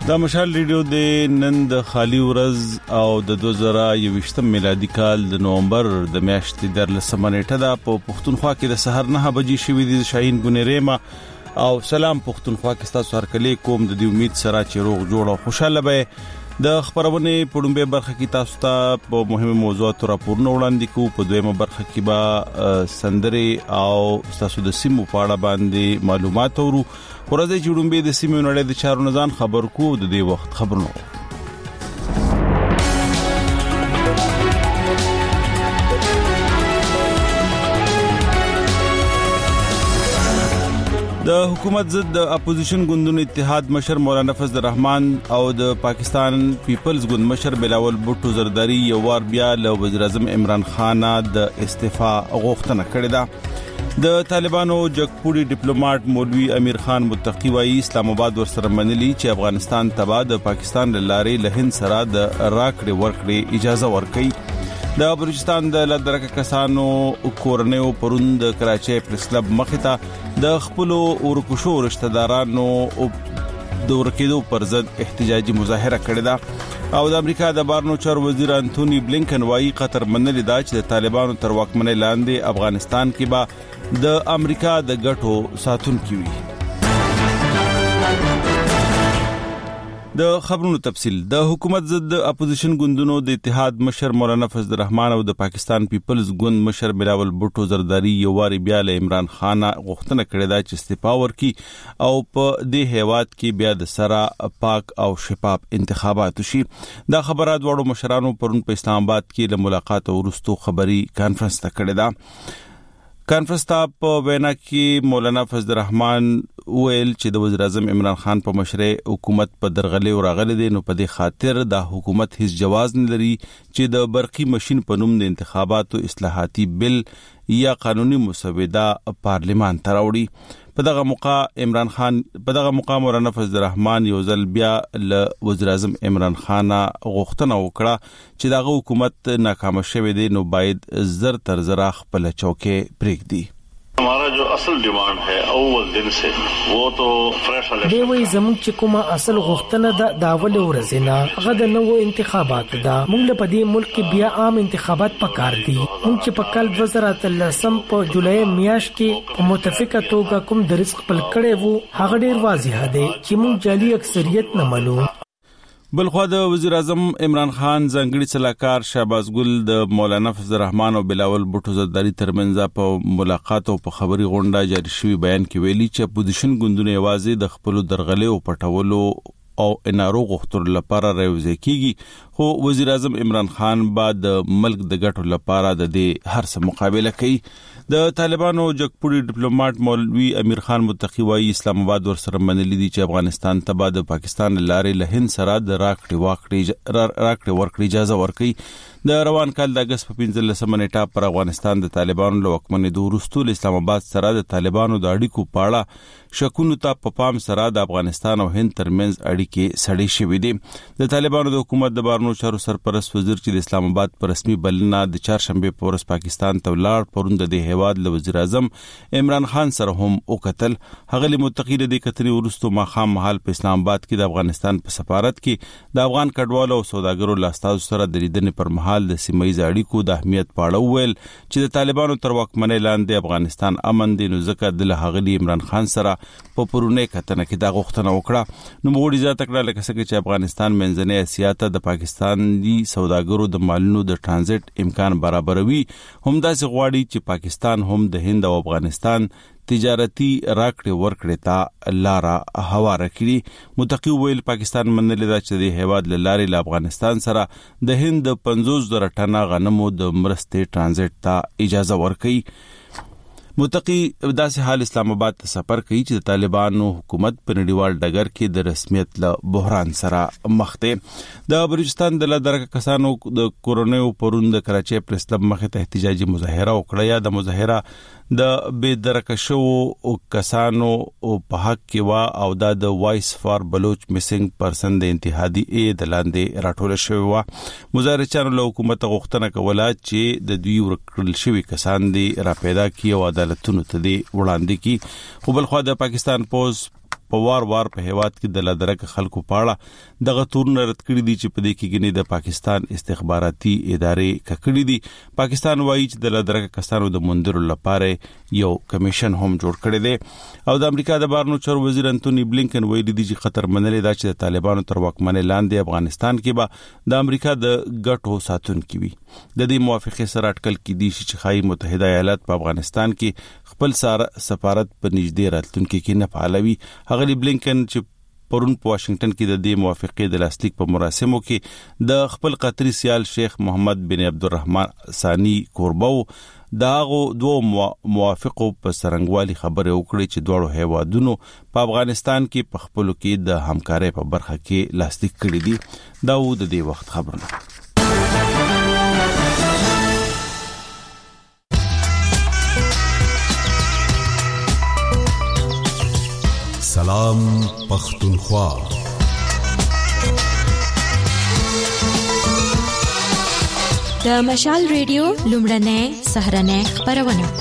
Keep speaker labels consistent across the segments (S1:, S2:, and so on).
S1: دا مشال ریډیو د نن د خالی ورځ او د 2021 میلادي کال د نومبر د میاشتې د 13 نیټه د پښتونخوا کې د سحر 9 بجې شوې د شاهین ګنریما او سلام پښتونخوا کې تاسو هر کله کوم د دې امید سره چې روغ جوړ او خوشاله به د خبرونه پړومبه برخه کې تاسو ته په مهمه موضوعات راپورونه وړاندې کوو په دویمه برخه کې به سندري او تاسو د سیمو په اړه باندې معلومات ورو ورځې جوړومبه د سیمو نړۍ د چارو نزان خبر کو د دې وخت خبرونه د حکومت ضد د اپوزیشن ګوندونو اتحاد مشر مولانا فضل الرحمن او د پاکستان پیپلز ګوند مشر بلاول بوټو زرداری یو وار بیا له وزیر اعظم عمران خان د استعفا غوښتنه کړې ده د طالبانو جګپوړي ډیپلوماټ مولوی امیر خان متقی وايي اسلام آباد ورسره منلي چې افغانستان تبا د پاکستان لارې له هند سره د راکړې ورکړې اجازه ورکړي د بلوچستان د لدرکه کسانو کورنیو پروند کراچي پریس کلب مخته د خپل اورکشو رشتہ دارانو د ورکېدو پر ضد احتجاجي مظاهره کړې ده او د امریکا د بهرنیو چارو وزیر انټونی بلینکن وايي قطر منلي دا چې د طالبانو تر واکمنۍ لاندې افغانستان کې به د امریکا د ګټو ساتونکي وي د خبرونو تفصيل د حکومت ضد اپوزیشن ګوندونو د اتحاد مشر مولانا فضل الرحمن او د پاکستان پیپلز ګوند مشر بلاول بوټو زرداری یو واری بیا له عمران خان غوښتنه کړې ده چې استعفا ورکړي او په دې هیواد کې بیا د سره پاک او شفاف انتخابات وشي دا خبرات وړو مشرانو پرون په اسلام آباد کې له ملاقات ورستو خبري کانفرنس ته کړې ده کانفرنس ته په وینا کې مولانا فضل الرحمن ویل چې د وزیر اعظم عمران خان په مشرۍ حکومت په درغلي او راغلي دي نو په دې خاطر د حکومت هیڅ جواز نه لري چې د برقي ماشين په نوم د انتخاباتو اصلاحاتي بل یا قانوني مسوده پارلمان ته راوړي په دغه موقع مولانا فضل الرحمن یو ځل بیا له وزیر اعظم عمران خان غوښتنه وکړه چې دغه حکومت ناکام شوه دی نو باید زر تر زر خپل چوکې پریږدي
S2: हमारा जो असल डिमांड है अव्वल दिन से वो तो फ्रेश इलेक्शन
S3: دی وی زموږ چې کومه اصل غوښتنه د داول ورزنه هغه د نوو انتخابات ده موږ په دې ملک کې بیا عام انتخابات پکار دي موږ چې په کال 2013 په جولای میاشت کې په متفقه توګه کوم درس خپل کړي وو هغه ډیر واضح دی چې موږ جعلي اکثریت نه منو
S1: بلخو د وزیر اعظم عمران خان ځنګړي صلاحکار شهباز ګل د مولانا فضل الرحمن او بلاول بوټو زرداری ترمنځ په ملاقات او په خبري غونډه جاری شوی بیان کې ویلي چې اپوزیشن ګوندونه یوازې د خپل درغلي او پټولو او انارو غوښتل لپاره راوځي کیږي خو وزیر اعظم عمران خان بعد ملک د ګټو لپاره د دې هر څه مقابله کوي د طالبانو جګپوړي ډیپلوماټ مولوی امیر خان متقی وايي اسلام آباد ورسره منلي دي چې افغانستان تبا د پاکستان لارې له هند سره د راکړې ورکړې اجازه ورکړي د روان کال د اگست په 15 نیټه پر افغانستان د طالبانو له واکمنۍ د ورستول اسلام آباد سره د طالبانو د اړیکو پاړه شکونو ته په پام سره د افغانستان او هند ترمنځ اړیکې سړې شوې دي د طالبانو د حکومت د بهرنیو چارو سرپرست وزیر چې د اسلام آباد پر رسمي بلنه د چهارشنبه په ورځ پاکستان ته ولاړ پروند د هیواد له وزیر اعظم عمران خان سره هم وکتل هغه له متقی د کتري ورستو ماخام محل په اسلام آباد کې د افغانستان په سفارت کې د افغان کډوالو او سوداګرو لاستاو سره د لیدنې پر مهال د سیمایي اړیکو د اهمیت پاړه ویل چې د طالبانو تر واکمنۍ لاندې افغانستان امن دی نو ځکه د هغه عمران خان سره په پرونه کتنه کې دا غوښتنه وکړه نو موږ اجازه تکړه لکه څنګه چې افغانستان منځنۍ اسیا ته د پاکستاني سوداګرو د مالونو د ترانزیت امکان برابروي همداسې غواړي چې پاکستان هم د هند او افغانستان تجارتی راکړې ورکړې ته لارا هواره کړي متقی ویل پاکستان منلي دا چې د هیواد لارې له افغانستان سره د هند 50,000 ټنه غنمو د مرستې ترانزیت ته اجازه ورکړي متقی داسې حال اسلام آباد ته سفر کوي چې د طالبانو حکومت په نړیوال ډګر کې د رسمیت له بحران سره مخ دی د بلوچستان د لدرکه کسانو د کورونیو پروند کراچي پریس کلب مخ ته احتجاجي مظاهره وکړه یا د مظاهره د بې درکشو کسانو په حق کې وا او د وایس فار بلوچ میسنګ پرسن د انتهادي د لاندې راټول شوی و مظاهرچیانو له حکومت غوښتنه کوله چې د دوی ورکړل شوی کسان دی را پیدا کړي او عدالتونو ته دی وړاندې کړي خو بل خو د پاکستان پوز په وار په هیواد کې د لادرک خلکو پاړه دغه تورونه رد کړی دي چې په دې کې ګنې د پاکستان استخباراتي ادارې کړی دي. پاکستان وایي چې د لادرک کسانو د موندلو لپاره یو کمیشن هم جوړ کړی دی او د امریکا د بهرنیو چارو وزیر انټونی بلینکن ویلي دی چې خطر منلې دا چې د طالبانو تر واکمنۍ لاندې افغانستان کې به د امریکا د ګټو ساتونکي وي. د دې موافقې سره اټکل کېدی چې خای متحده ایالات په افغانستان کې خپل سفارت په نږدې راتلونکي کې نه فعالوي. هغه بلینکن چې پرون په واشنگټن کې د دې موافقې د لاسلیک په مراسمو کې د خپل قطري سیال شیخ محمد بن عبدالرحمن ثانی کوربو داغو دوه موافقو په سرنګوالي خبره وکړي چې دوه هیوادونو په افغانستان کې په خپلو کې د همکارۍ په برخه کې لاسلیک کړي دي. دا و د دې وخت خبرونه.
S4: سلام پختونخوا.
S5: د مشال ریډیو لومړنۍ سهرنۍ خبرونه.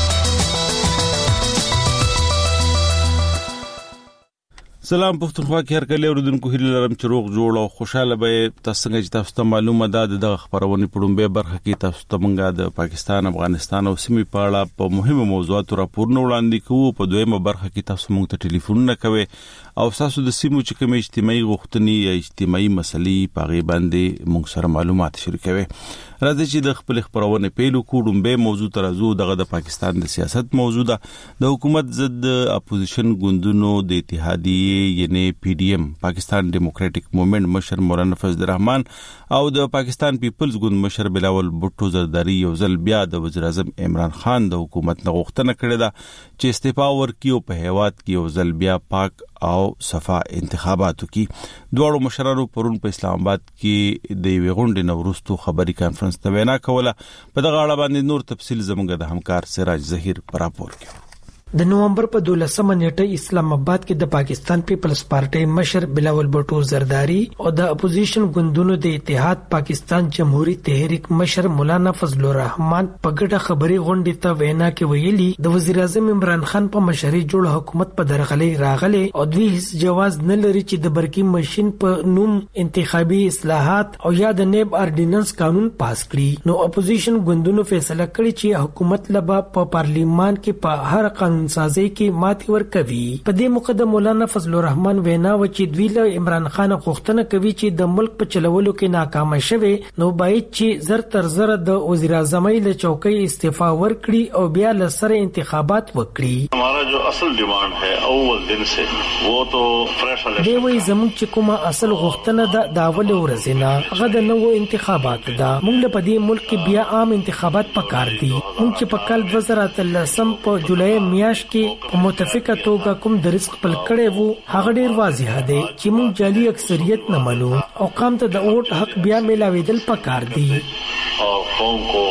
S1: سلام پختونخوا کې هر کله اوردونکو هیله لرم چې روغ جوړ او خوشاله به تاسو څنګه چې تاسو ته معلومه ده د خبرونې پړومبه برخه کې تاسو ته مونږه د پاکستان افغانستان او سیمې په اړه په مهمو موضوعاتو راپورونه وړاندې کوو. په دویمه برخه کې تاسو مونږ ته ټلیفونونه کوئ او تاسو د سیمو چې کوم اجتماعي غوښتنې یا اجتماعي مسلې په غي باندې مونږ سره معلومات شریکوي. راځي چې د خپل خبرونه پیلو کوډمبه موضوع ترازو دغه د پاکستان د سیاست موضوع ده. د حکومت ضد اپوزیشن ګوندونو د اتحادیې یعنی PDM پاکستان ډیموکراټک موومېنټ مشر مولانا فضل الرحمن او د پاکستان پیپلز ګوند مشر بلاول بوټو زرداری یو ځل بیا د وزیر اعظم عمران خان د حکومت نه غوښتنه کړې ده چې استعفا ورکړي او په هیواد کې یو ځل بیا پاک او صفا انتخاباتو کې. دوه مشرانو پرون په اسلام آباد کې د یوې غونډې نه وروسته خبري کانفرنس ته وینا کوله. په دغه اړه باندې نور تفصیل زموږ د همکار سراج ظهیر پر راپور کوي.
S3: د نومبر په 12مه نیټه اسلام آباد کې د پاکستان پیپلز پارټي مشر بلاول بوټو زرداری او د اپوزیشن ګوندونو د اتحاد پاکستان جمهوریت تحریک مشر مولانا فضل الرحمن په ګډه خبري غونډې ته وینا کې ویلي د وزیر اعظم عمران خان په مشرۍ جوړ حکومت په درغلي راغلي او دوی هیڅ جواز نه لري چې د برقي ماشين په نوم انتخابي اصلاحات او یا د نیب اورډیننس قانون پاس کړي. نو اپوزیشن ګوندونو فیصله کړی چې حکومت لبا په پارلیمان کې په هر قانون سازي کې ماتي ورکوي. په دې مقدم مولانا فضل الرحمن وینا و چې دوی له عمران خان غوښتنه کوي چې د ملک په چلولو کې ناکام شوي نو باید چې زر تر زر د وزیر اعظم له چوکۍ استعفا ورکړي او بیا له سره انتخابات وکړي.
S2: हमारा जो असल डिमांड है اول दिन से वो तो फ्रेश इलेक्शन
S3: دی وی زموږ چې کومه اصل غوښتنه ده د اول ورځې نه هغه د نوو انتخابات ده. موږ په دې ملک کې بیا عام انتخابات پکار دي. موږ چې په کال 2013 په جولای میاشت کې په متفقه توګه کوم درس خپل کړي وو هغه ډیر واضح دی چې موږ جعلي اکثریت نه منو او قوم ته د ووټ حق بیا ملاویدل پکار دي
S2: اور قوم کو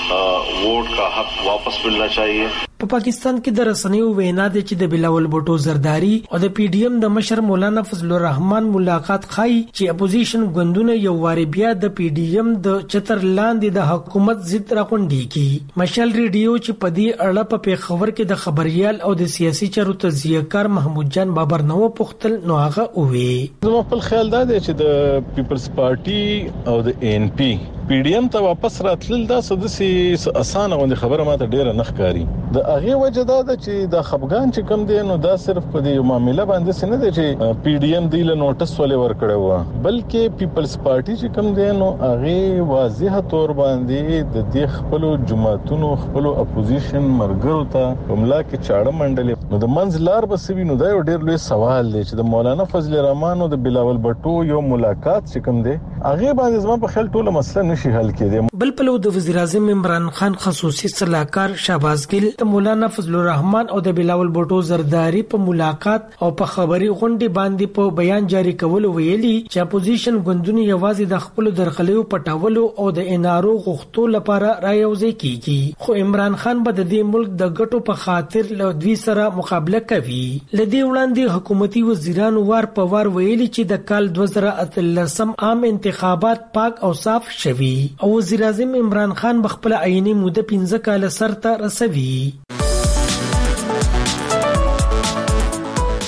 S2: ووٹ کا حق واپس ملنا چاہیے.
S3: په پاکستان کې د رسنیو وینا د چې د بلاول بوټو زرداری او د PDM د مشر مولانا فضل الرحمن ملاقات خای چې اپوزیشن ګوندونه یو واری بیا د PDM د چتر لاندې د حکومت ضد راغونډي کی. مشال ریډیو چې په دې اړه په پیښور کې د خبريال او د سیاسي چارو تجزیه‌کار محمود جان بابر نو پختل نو هغه وې
S6: زما خپل خیال دا دی چې د پیپلز پارټي او د ANP PDM ته واپس راتلل دا څه اسانه غوندي خبره ماته ډیره نخکاری. د هغه وجه دا چې د خپګان چې کم دي نو دا صرف په دې معاملې باندې نه دی چې PDM دی له نوټس ولې ورکړی و بلکې پیپلز پارټي چې کم دي نو هغه واضح تور باندې د دې خپل جماعتونو خپل اپوزیشن مرګرو ته کوملا کې چاړه منډلې نو د منځلار بسوي نو دا یو ډیر لوی سوال دی چې د مولانا فضل الرحمن او د بلاول بټو یو ملاقات چې کم دی هغه باندې زما په خیال ټول مسله نشي حل کېدی.
S3: بل په لو د وزیر اعظم عمران خان خصوصي صلاحکار شهباز ګل د مولانا فضل الرحمن او د بلاول بوټو زرداری په ملاقات او په خبري غونډې باندې په بیان جاری کول ویلي چې اپوزیشن ګوندونه یوازې د خپل درغلیو پټاولو او د انارو غوښتو لپاره رايوځي کیږي خو عمران خان به د دې ملک د ګټو په خاطر له دوی سره مقابله کوي. لدی وړاندې حکومتي وزیرانو وار په وار ویلي چې د کال 2013 عام انتخابات پاک او صاف شوي او وزیر اعظم عمران خان بخپل عیني موده 15 کال سرته رسوي.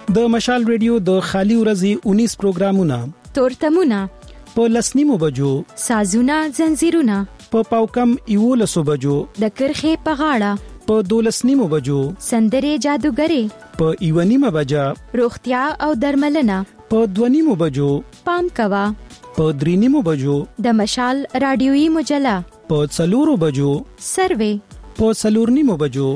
S7: د مشال ریډیو د خالي ورځې 19 پروګرامونه
S5: تورتمونه
S7: په لسنیمو بجو
S5: سازونه زنجیرونه
S7: په پاوکم 11 بجو
S5: د کرخه په غاړه
S7: په 12 بجو
S5: سندره جادوګری
S7: په 1 بجا
S5: روغتیا او درملنه
S7: په 2 بجو
S5: پام کوا
S7: په 3 بجو
S5: د مشال رادیويي مجله
S7: په 4 بجو
S5: سروې
S7: په 4 بجو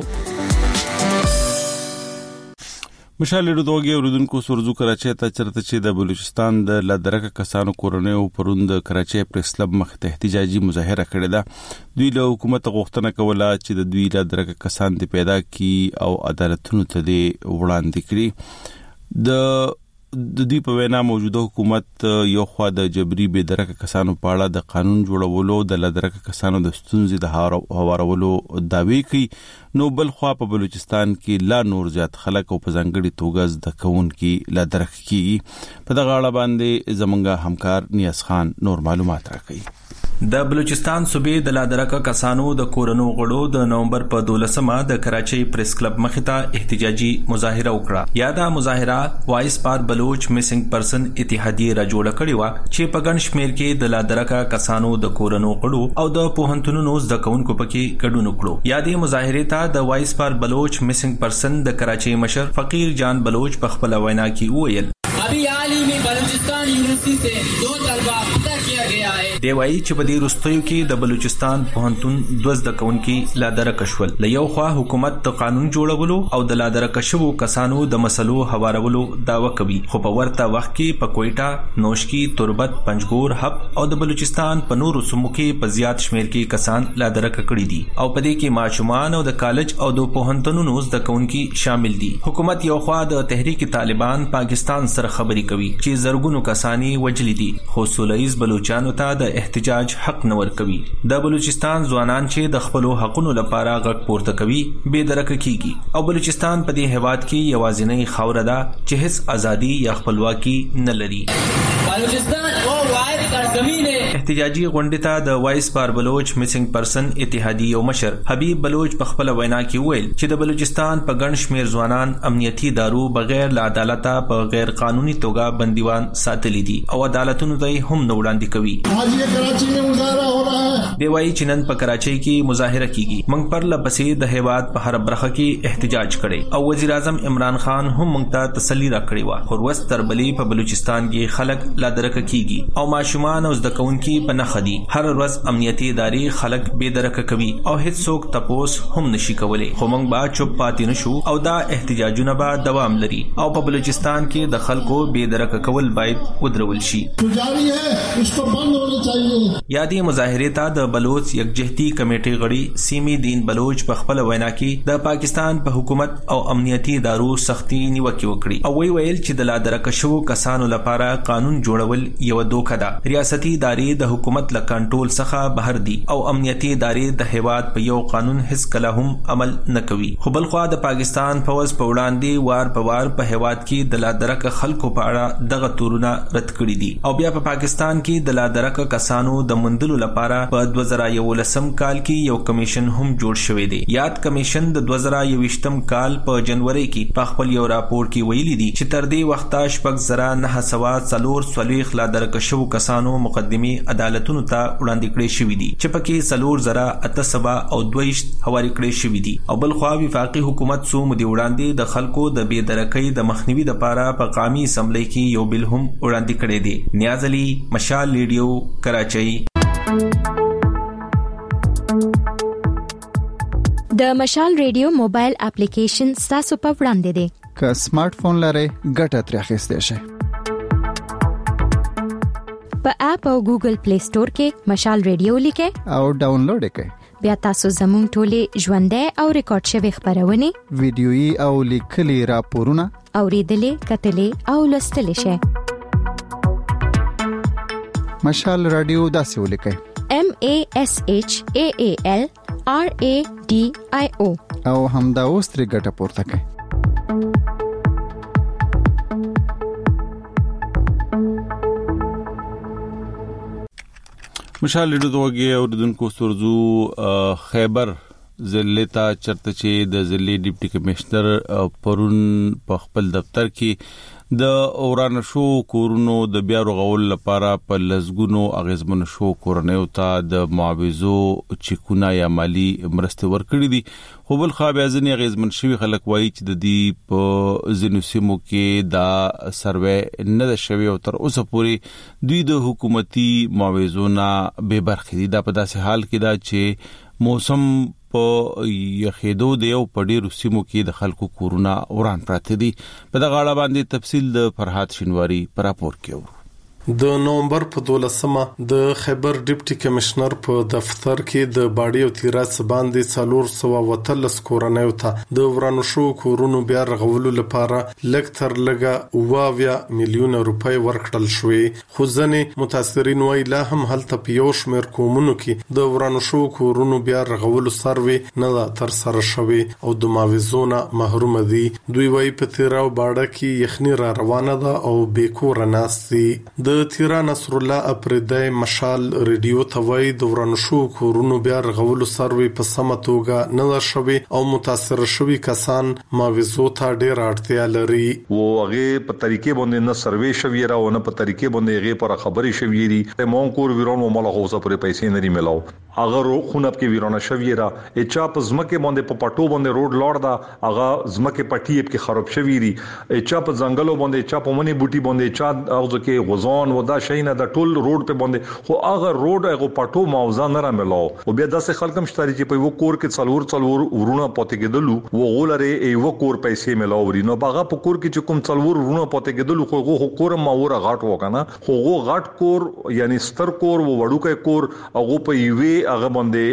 S1: مشال ډوګي اوردونکو سورزو کراچي ته چرته چې د بلوچستان د لادرکه کسانو کورنۍ او پروند کراچي پریس کلب مخ ته احتجاجي مظاهره کړې ده. دوی له حکومت غوښتنه کوله چې د دوی لادرکه کسان د پیدا کی او عدالتونو ته دی وړاندې کړي. د دوی په وینا موجوده حکومت یو خوا د جبري بے درکه کسانو په اړه د قانون جوړولو د لادرکه کسانو د ستونزې د هوارولو دعوی کوي، نو بل خوا په بلوچستان کې لا نور زیات خلک او په ځانګړي توګه د کون کې لادرکه کیږي. په دغه اړه باندې زمونږ همکار نیاز خان نور معلومات راکړي.
S8: د بلوچستان صوبې د لادرکه کسانو د کورونو غړو د نومبر په 12مه د کراچي پریس کلب مخته احتجاجي مظاهره وکړه. یاده مظاهره وایس پار بلوچ میسنګ پرسن اتحادیه را جوړه کړې و چې په ګڼ شمیر کې د لادرکه کسانو د کورونو غړو او د پوهنتونونو زده کوونکو پکې ګډون وکړو. یادې مظاهره ته د وایس پار بلوچ میسنګ پرسن د کراچي مشر فقیر جان بلوچ په خپل وینا کې وویل
S9: ابھی حال ہی میں بلوچستان یونیورسٹی سے 2 طلبہ پیدا کیا گیا ہے.
S8: دی وایي چې په دې وروستیو کې د بلوچستان پوهنتون 2 زده کوونکي لادرکه شول. له یو خوا حکومت د قانون جوړولو او د لادرکه شوو کسانو د مسلو هوارولو دعوه کوي، خو په ورته وخت کې په کوئټه، نوشکی، تربت، پنجګور، حب او د بلوچستان په نورو سیمو کې په زیات شمیر کې کسان لادرکه کړي دي او په دې کې ماشومان او د کالج او د پوهنتونونو زده کوونکي شامل دي. حکومت یو خوا د تحریک طالبان پاکستان سره خبري کوي چې زرګونو کسانی وجلي دي، خو سولهییز بلوچستان ته د احتجاج حق نه ورکوي. د بلوچستان ځوانان چې د خپل حقونو لپاره غږ پورته کوي بے درکه کیږي او بلوچستان په دې هیواد کې یوازینی خاوره ده چې هیڅ ازادي یا خپلواکي نه لري.
S9: بلوچستان او واحد سرزمین ہے.
S8: احتجاجي غونډه ته د وایس پار بلوچ میسنګ پرسن اتحادیه مشر حبیب بلوچ په خپل وینا کې وویل چې د بلوچستان په ګڼ شمیر ځوانان امنیتي دارو بغیر له عدالته په غیر قانوني توګه بندیوان ساتلي دي او عدالتونو ته هم نه وړاندې کوي.
S10: کراچی میں مظاہرہ ہو رہا ہے.
S8: دی وایي چې نن په کراچۍ کې مظاهره کیږي. موږ پر لپسې د هیواد په هر برخه کې احتجاج کړي او وزیر اعظم عمران خان هم موږ ته تسلی راکړې و. خو ورځ تر بلې په بلوچستان کې خلک لادرکه کیږي او ماشومان او زده کوونکي په نخ دي. هر ورځ امنیتي ادارې خلک بے درکه کوي او هیڅ څوک تپوس هم نشي کولای. خو موږ با چوپ پاتې نشو او دا احتجاجونه به دوام لري او په بلوچستان کې د خلکو بے درکه کول باید ودرول شي.
S10: جاری ہے اس کو بند ہونا چاہیے.
S8: یادی مظاهره ته د بلوچ یکجهتي کمیټې غړي سیمی دین بلوچ په خپل وینا کې د پاکستان په حکومت او امنیتي ادارو سختي نیوکه وکړي او ویل چې د لادرکه شوو کسانو لپاره قانون جوړول یو دوکه ده. ریاستي ادارې د حکومت له کنټرول څخه بهر دي او امنیتي ادارې د هیواد په یو قانون هیڅ کله هم عمل نه کوي. خو بل خوا د پاکستان فوج په وړاندې وار په وار په هیواد کې د لادرکه خلکو په اړه دغه تورونه رد کړي دي او بیا په پاکستان کې د لادرکه کسانو د مندلو لپاره په 2011 کال کې یو کمیشن هم جوړ شوی دی. یاد کمیشن د 2021 کال په جنوري کې په خپل یو راپور کې ویلي دي چې تر دې وخته 9,944 لادرکه شوو کسانو مقدمي عدالتونو ته وړاندې کړې شوې دي چې پکې 4,822 حواله کړې شوې دي او بل خو وفاقي حکومت سو مدي وړاندې د خلکو د بے درکۍ د مخنیوي لپاره په قومي اسمبلی کې یو بل هم وړاندې کړی دی. نیاز علي، مشال ریډیو، کراچۍ.
S5: د مشال ریډیو موبایل اپلیکیشن تاسو په وړاندې دی.
S11: که سمارټ فون لرئ ګټه ترې اخیستئ شئ.
S5: په اپ او ګوګل پلی سٹور کې مشال ریډیو لیکئ
S11: او ډاونلوډ کړئ.
S5: بیا تاسو زموږ ټولې ژوندۍ او ریکارډ شوی خبرونه،
S11: ویډیويي او لیکلي راپورونه
S5: اوریدلې، کتلې او لوستلې شئ.
S11: مشال رادیو داسې ولیکئ:
S5: MASHAAL RADIO
S11: او همدا اوس ترې ګټه پورته کړئ.
S1: مشال ډوګي اوردونکو سرزو خیبر ضلع ته چرته چې د ضلع ډیپټي کمشنر پرون په خپل دفتر کې د اوران شو کورونو د بیا رغول لپاره په لزګونو اغیزمن شو کورنیو ته د معاوضو چکونه یا مالی مرسته ورکړي دي. خو بل خو بیا ځنې اغیزمن شوی خلک وایي چې د دې په ځینو سیمو کې دا سروې نه ده شوی او تر اوسه پورې دوی د حکومتي معاوضو نه بې برخې دي. دا په داسې حال کې دا چې موسم په یخېدو دی او په ډېرو سیمو کې د خلکو کورونه وران پراته دي. په دغه اړه باندې تفصیل د فرحات شینواری پر راپور کې
S12: د نومبر په 12مه د خیبر ډیپټي کمشنر په دفتر کې د باډي او تیراس باندې 413 کورنیو ته د ورانو شو کورونو بیا رغولو لپاره لکتر لګه 20 میلیون روپۍ ورکړل شوې. خو ځنې متاثرین وایي لا هم هلته په یو شمېر قومونو کې د ورانو شو کورونو بیا رغولو سروې نه تر سره شوې او د معاوضونه محروم دي. دوی وایي په تیرا او باډه کې یخني را روانه ده او بې کوره ناست دي. د تیرا نصر الله اپریدای مشال ریډیو ته وایي د ورانو شو کورونو بیا رغولو سروې په سمه توګه نه شوي او متاثر شوي کسان معاوضو ته ډېر اړتیا لري.
S13: و هغه په طریقې باندې نه سروې شوی را او نه په طریقې باندې هغه پر خبرې شوی دي. مون کور ویرون مله خو څه پر پیسې نه دی ملاو هغه خونب کې ویرونه شوی را اچا په زمکه باندې په پټو باندې روډ لوړ دا هغه زمکه پټیب کې خراب شوی دي. اچا په ځنګلو باندې اچا په منی بوټي باندې اچا اوځ کې غزون ودا شینه د ټول روډ په باندې خو هغه روډ هغه پټو موضوع نه راملاو او بیا داسې خلکم شتاري چې په یو کور کې څلور ورونه پاتې کېدلو و غولره یو کور پیسې ملاوري نو باغه په کور کې چې کوم څلور ورونه پاتې کېدلو خو کور ماوره غاټ وکنه خو غاټ کور یعنی ستر کور و وړوکې کور هغه په یوې هغه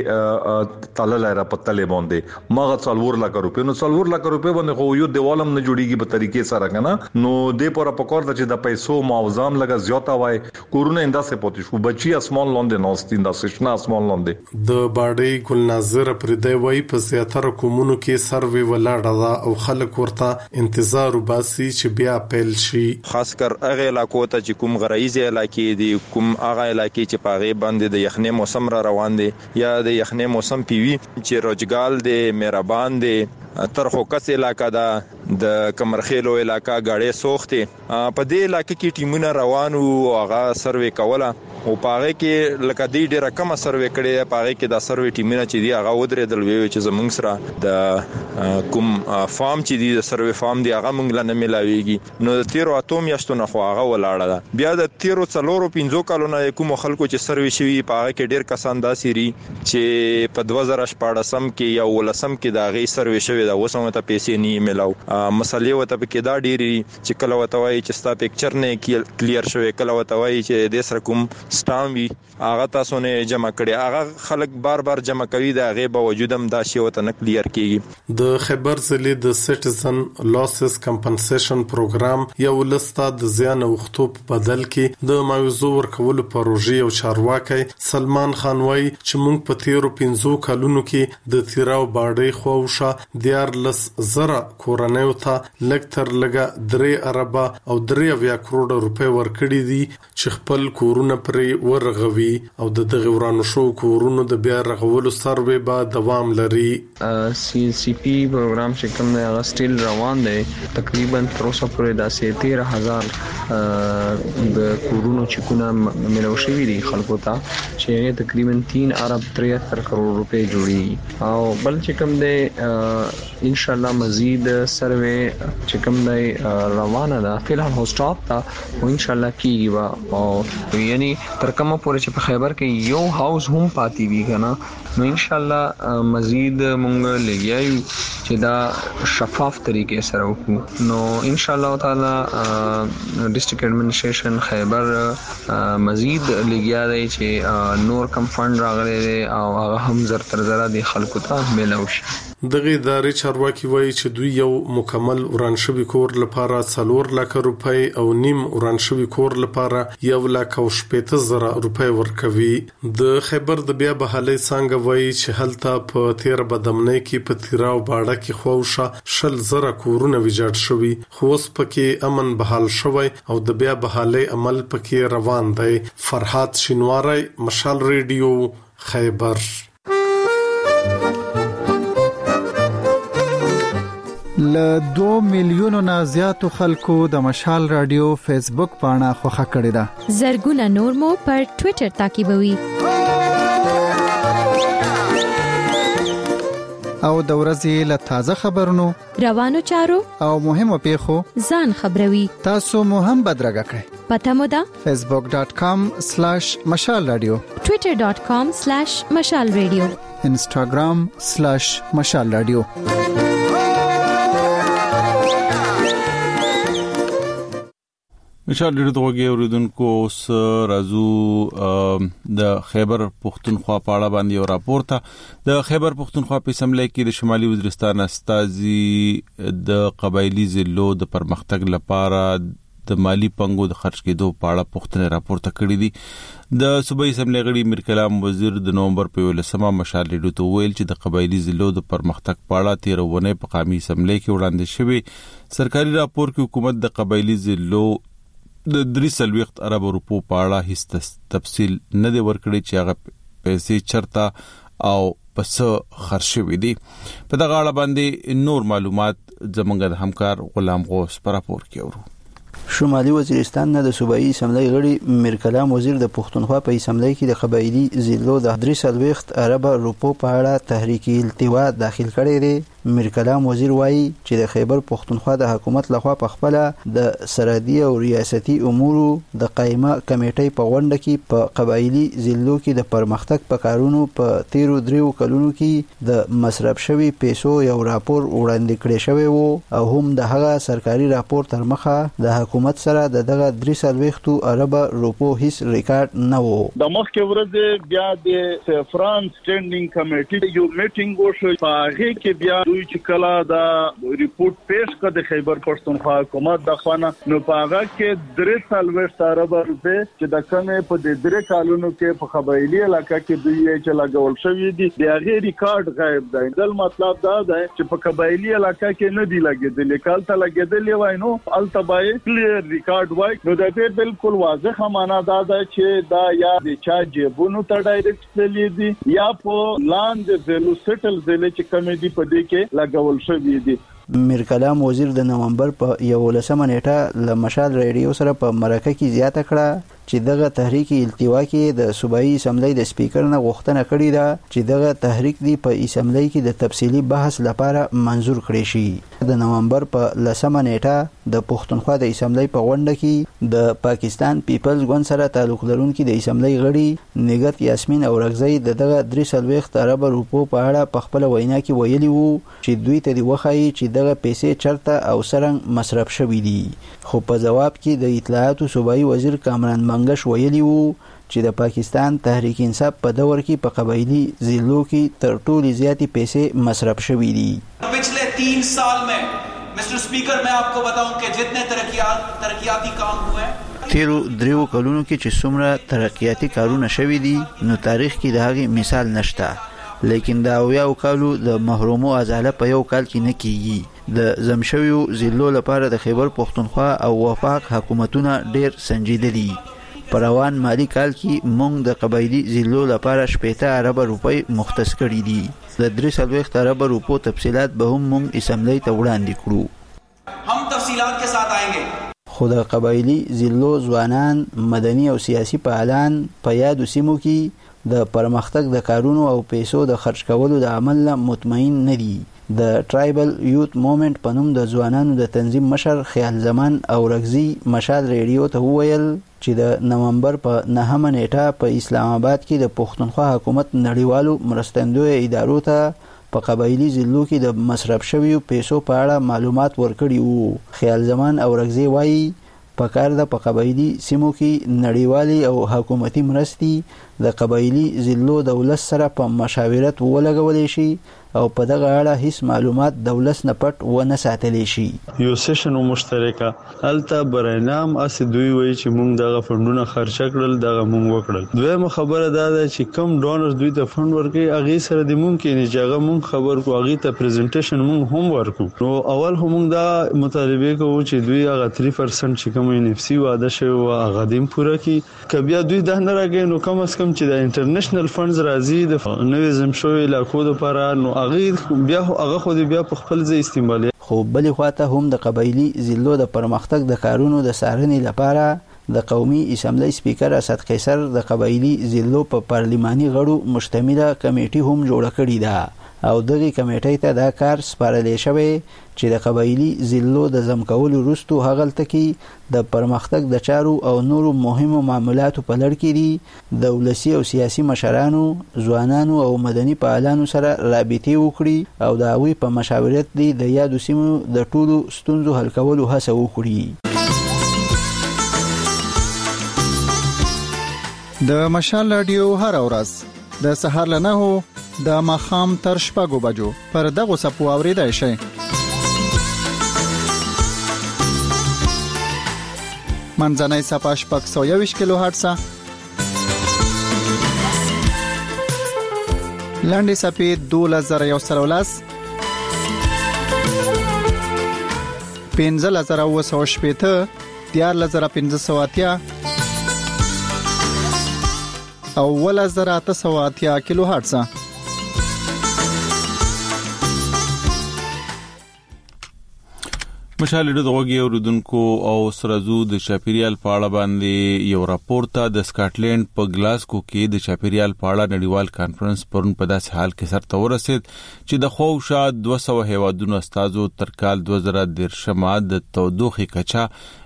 S13: باندې تلل را پتلې باندې ماغه 4 لک روپے نو 4 لک روپے باندې خو یو دیوالم نه جوړیږي په طریقې سره کنه نو دې پر پکور د چې د پیسو معاوضام لګا زیاته وای کورونه انداسه پاتې شو بچي اسمان لاندې نوستین انداسه شنه اسمان لاندې.
S12: د باډي ګل ناظر پردی وای په زیاتره کومونو کې سروي ولاړه ده او خلک ورته انتظار وباسي چې بیا پیل شي.
S14: خاص کر هغه علاقو ته چې کوم غرایزي علاقې دي کوم هغه علاقې چې پاغه باندې د یخنۍ موسم را روان دي یا د یخنۍ موسم پیوي چې روجګال دي مهربان دي ترخو کس علاقہ دا د کمرخیلو علاقہ غاړې سوخته په دې علاقې کې ټیمونه روانو هغه سروې کوله او پاره کې لکه دې ډېر کم سروې کړي پاره کې دا سروې ټیمونه چې دی هغه ودرې دل وی چې زمونږ سره د کوم فارم چې دی د سروې فارم دی هغه مونږ نه ملاويږي نو د 13 اتوم یاشتو نه خو هغه ولاړه ده. بیا د 13 څلورو 15 کالونه کوم خلکو چې سروې شوی پاره کې ډېر کسان داسي ری چې په 2014 سم کې یا ولسم کې دا غي سروې شوی دا وسمه ته پیسې نه ملاو مسلې وته کې دا ډېری چې کله وته وای چې ستا پکچر نه کلیر شوی کله وته وای چې د سر کوم سټام وی هغه تاسو نه جمع کړي هغه خلک بار بار جمع کوي دا غي باوجودم دا شی وته نه کلیر کیږي.
S12: د خیبر ضلع د سټیزن لاسز کمپنسیشن پروګرام یو لسته د زیان وختو په بدل کې د معاوضو ورکولو پروژې او چارواکي سلمان خان وای چې موږ په 13 کلونو کې د تیراو باډي خوښه دیار لس زره کورنیو ته لکتر لګه 3 اربه او 3 کروڑ روپے ورکړي دي چې خپل کورونه پرې ورغوي او د دغه ورانو شو کورونو د بیا رغولو سروې به دوام لري.
S15: سی سی پی پروګرام چې کوم دی هغه سټیل روان دی تقریبا تر اوسه پورې د 13000 د کورونو چې کونه ملو شوی دي خلکو ته چې تقریبا 3 ارب 73 کروڑ روپے جوړي او بل چې کوم دی ان شاء الله مزید سروې چې کوم دی روانه ده فلحال هوسټاپ تا او ان شاء الله کیږي او یعنی تر کومه پورې چې په خیبر کې یو هاوس هم پاتې وی کنه نو ان شاء الله مزید مونږ لګیایو چې دا شفاف طریقې سره وکړو نو ان شاء الله تعالی ډیسټریکټ ایڈمنسټریشن خیبر مزید لګیا دی چې نور کم فند راغلي دي او هغه هم زر تر زره دي خلکو ته ملو شي.
S12: دغه ادارې چارواکي وایي چې دوی یو مکمل وران شوی کور لپاره 4 لک روپۍ او نیم وران شوی کور لپاره 1,70,000 روپۍ ورکوي. د خیبر د بیا بحالي څنګه وایي چې هلته په 13 بدمنۍ کې په تیراو باډه کې خوښه 10,000 کورونه ویجاړ شوي خو اوس پکې امن بحال شوی او د بیا بحالي عمل پکې روان دی. فرحات شینواری مشال ریډیو خیبر.
S11: ل 2 میلیونو نه زیاتو خلکو د مشال رادیو فیسبوک پاڼه خوښه کړې ده.
S5: زرګونه نور مو پر ټوئیټر تعقیبوي.
S11: او د ورځې له تازه خبرونو،
S5: روانو چارو
S11: او مهمو پیښو
S5: ځان خبروي.
S11: تاسو مو هم بدرګه کړئ.
S5: پته مو ده
S11: facebook.com/مشال رادیو،
S5: twitter.com/مشال رادیو،
S11: instagram/مشال رادیو.
S1: مشال ډېر دوغه اوریدونکو اوس راځو د خیبر پختونخوا په اړه باندې یو راپور ته. د خیبر پختونخوا په اسمبلی کې د شمالي وزیرستان استازي د قبایلی ضلعو د پرمختګ لپاره د مالی پنګو د خرج کېدو په اړه پوښتنه راپورته کړې دي. د صوبایي اسمبلی غړي میر کلام وزیر د نومبر په 11 مشال ریډیو ته ویل چې د قبایلی ضلعو د پرمختګ په اړه 13 ونې په قومي اسمبلی کې وړاندې شوی. سرکاري راپور کې حکومت د قبایلی ضلعو د 3 ارب روپو په اړه هیڅ تفصیل نه دی ورکړی چې هغه پیسې چرته او پس خرج شوی دي. په دغه اړه باندې نور معلومات زموږ د همکار غلام غوث پر راپور کې اورو.
S16: شمالي وزیرستان نه د صوبایي اسمبلی غړي میر کلام وزیر د پښتونخوا په اسمبلی کې د قبایلی ضلعو د 3 ارب روپو په اړه تحریک التوا داخل کړی دی. میر کلام وزیر وایي چې د خیبر پښتونخوا د حکومت لخوا په خپل د سرحدي او ریاستي امورو د قائمه کمیټې په غونډه کې په قبایلی ضلعو کې د پرمختګ په کارونو په 13 کلونو کې د مصرف شوی پیسو یو راپور وړاندې کړی شوی وو او هم د هغه سرکاري راپور تر مخه د حکومت سره دغه 3 ارب روپو هیڅ ریکارډ نه وو.
S17: د مخکې ورځ بیا د سفران سټینډینګ کمیټې یو میټینګ وشو. په هغه کې بیا دوی چې کله دا ریپورت پیش کړ د خیبر پښتونخوا حکومت د خوانه نو په هغه کې 3 ارب روپے چې د کمې په 3 کالونو کې په قبایلی علاقې کې دوی چې لګول شوی دي د هغه ریکارډ غایب دی. دل مطلب دا دی چې په قبایلی علاقې کې نه دی لګیدل، کالته لګیدل وای نو التبای کلیر ریکارډ وای نو دا به بالکل واضح معنا دا ده چې دا یا د چا جیبونو ته ډایرکټ تللی دي یا په لاند زلو سټل زله چې کمې دي په دې کې لګول شوی دي.
S16: میر کلام وزیر د نومبر په 11 نیټه ل مشال ریډیو سره په مرکه کې زیاته کړه چې دغه تحریک التوا کې د صوبایي اسمبلی د سپیکر نه غوښتنه کړې ده چې دغه تحریک دی په اسمبلی کې د تفصیلی بحث لپاره منظور کړي شي. د نومبر په 10 نیټه د پښتونخوا د اسمبلی په غونډه کې د پاکستان پیپلز ګوند سره تعلق لرونکي د اسمبلی غړي نګت یاسمین اورغزی دغه 3 ارب روپو په اړه په خپل وینا کې ویلي وو چې دوی ته دی وخایي چې دغه پیسې چرته او سرنګ مصرف شوي دي. خو په جواب کې د اطلاعاتو صوبایي وزیر کامران منګش ویلي وو چې د پاکستان تحریک انصاف په دور کې په قبایلی ضلعو کې تر ټولو زیاتې پیسې مصرف شوي دي.
S18: पिछले 3 साल में मिस्टर स्पीकर मैं आपको बताऊं कि जितने तरक्याती काम हुए
S16: 13 کلونو کې چې څومره ترقیاتي کارونه شوي دي نو تاریخ کې د هغې مثال نشته، لیکن دا 90 کالو د محرومو ازاله په یو کال کې نه کیږي. د زمشویو ضلعو لپاره د خیبر پښتونخوا او وفاق حکومتونه ډیر سنجیده دي. په روان مالی کال کې موږ د قبایلی ضلعو لپاره 18 ارب روپۍ مختص کړي دي. د 3 ارب روپو تفصیلات به هم موږ اسمبلی ته وړاندې کړو.
S18: हम तफसीलात के साथ आएंगे.
S16: خو د قبایلی ضلعو ځوانان، مدني او سیاسي فعالان په یادو سیمو کې د پرمختګ د کارونو او پیسو د خرج کولو د عمل مطمئن نه دي. د ټرایبل یوت موومنت په نوم د ځوانانو د تنظیم مشر خیال زمان او رغزی مشال ریډیو ته وویل چې د نومبر په 9 نیټه په اسلام آباد کې د پښتونخوا حکومت نړیوالو مرستندوی ادارو ته په قبایلی ضلعو کې د مصرف شویو پیسو په اړه معلومات ورکړي وو. خیال زمان او رغزی وایي په کار د په قبایلی سیمو کې نړیوالي او حکومتي مرستي د قبایلی ضلعو دولت سره په مشاورت ولګولې شي او په دغه اړه هیڅ معلومات دولت نه پټ و نه ساتلی شي.
S19: یو سیشن مشترکه الته برنام اس دوی وی چې مونږ دغه فندونه خرچ کړل دغه مونږ وکړل. دویمه خبره دا ده چې کم ډونرز دوی ته فند ورکړي اغه سره د ممکن چې هغه مونږ خبر کو اغه ته پریزنټیشن مونږ هم ورکو. نو اول هم دا مطالبه کوو چې دوی هغه 3% چې کوم NFC واده شوی او هغه دیم پوره کی کبیا دوی د نه راګي نو کم اس کم چې د انټرنیشنل فندز راځي د نوې زم شوی علاقو لپاره نو هغه بیا خو په خپل ځای استعمالي.
S16: خو خو بلې خواته هم د قبایلی ضلعو د پرمختګ د کارونو د څارنې لپاره د قومي اسمبلی سپیکر اسد قیصر د قبایلی ضلعو په پارلماني غړو مشتمله کمیټه هم جوړه کړې ده او دغه کمیټې ته دا کار سپارلې شوی چې د قبایلی ضلعو د زمکولو وروسته هغلته کې د پرمختګ د چارو او نورو مهمو معاملاتو په لړ کې دي د ولسی او سیاسي مشرانو، ځوانانو او مدني فعالانو سره رابطې وکړي او د هغوی په مشاورت دی د یادو سیمو د ټولو ستونزو حل کولو هڅه وکړي.
S11: د مشال رادیو هر ورځ د سهار له 9 د ماخام تر 6 بجو پر دغه سپو اوریدای شي. منځنۍ صفحه 621 کیلو هرتز، لاندې صفحه 2113 15980 14580 او 1880 کیلو هرتز.
S1: مشال ډېر دغه اوردونکو او سرازو د چاپیریال په اړه باندې یو راپور ته د سکاټلند په ګلاسکو کې د چاپیریال په اړه نړیوال کانفرنس پرون په داسې حال کې سرته ورسید چې د خوشا 200 هیوادونو استادو تر کال 2013 د تودوخې کچا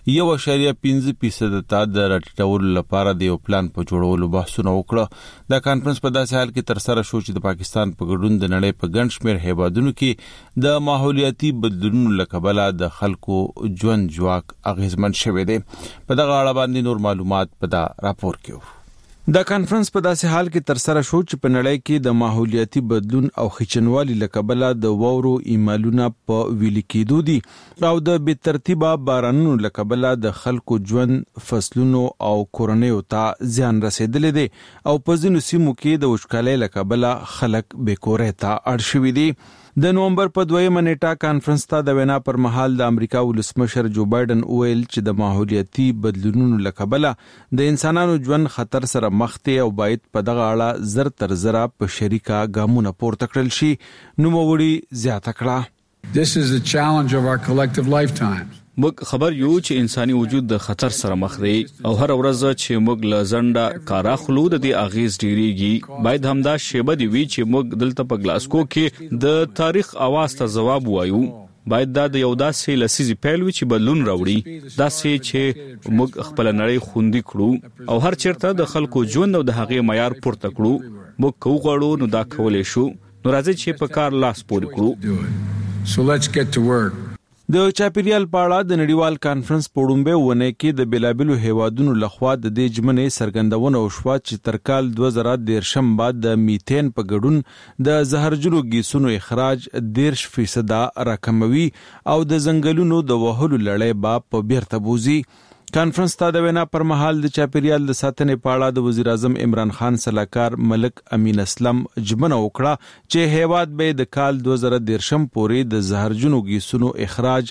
S1: 1.5% ته د راټیټولو لپاره د یو پلان په جوړولو بحثونه وکړه. دا کانفرنس په داسې حال کې تر سره شو چې د پاکستان په ګډون د نړۍ په ګڼ شمېر هیوادونو کې د ماحولیاتي بدلونونو له کبله د خلکو ژوند جواک اغیزمن شوی دی. په دغه اړه باندې نور معلومات په دا راپور کې. دا کانفرنس په داسې حال کې تر سره شو چې په نړۍ کې د ماحولیاتي بدلون او خچنوالي له کبله د وورو ایمالونه په ویل کېدو دي او د بې ترتیبه بارانونو له کبله د خلکو ژوند، فصلونو او کورنیو ته زیان رسیدلی دی او په ځینو سیمو کې د وچکالۍ له کبله خلک بې کورۍ ته اړ شوي دي. د نومبر په 2 نیټه کانفرنس ته د وینا پر مهال د امریکا ولسمشر جو بایدن ویل چې د ماحولیاتي بدلونونو له کبله د انسانانو ژوند خطر سره مخ دی او باید په دغه اړه زر تر زره په شریکه ګامونه پورته کړل شي. نوموړي زیاته کړه
S20: This is the challenge of our collective lifetimes.
S21: موږ خبر یو چې انساني وجود د خطر سره مخ دی او هر ورځ چې موږ له زنده کار اخلو د دې اغیز ډیریږي. باید همدا شیبه دی وی چې موږ دلته په ګلاسکو کې د تاریخ اواز ته جواب وایو. باید دا د یو داسې لسیزې پیل وي چې بدلون راوړي، داسې چې موږ خپل نړۍ خوندي کړو او هر چیرته د خلکو ژوند او د هغې معیار پورته کړو. موږ کو غواړو نو دا کولای شو. نو راځي چې په کار لاس پورې کړو.
S20: So let's get to work.
S1: د چاپیریال په اړه د نړیوال کانفرنس په وړاندې ونه کې د بیلابلو هیوادونو لخوا د دې جمنې سرګندونه وشوه چې تر کال 2013 بعد د میثین په ګډون د زهرجنو ګیسونو اخراج 10% راکموي او د ځنګلونو د وهلو لړۍ به په بیرته بوزي. کانفرنس ته د وینا پر مهال د چاپیریال د ساتنې په اړه د وزیر اعظم عمران خان سلاکار ملک امین اسلم ژمنه وکړه چې هیواد به د کال 2013 پورې د زهرجنو ګیسونو اخراج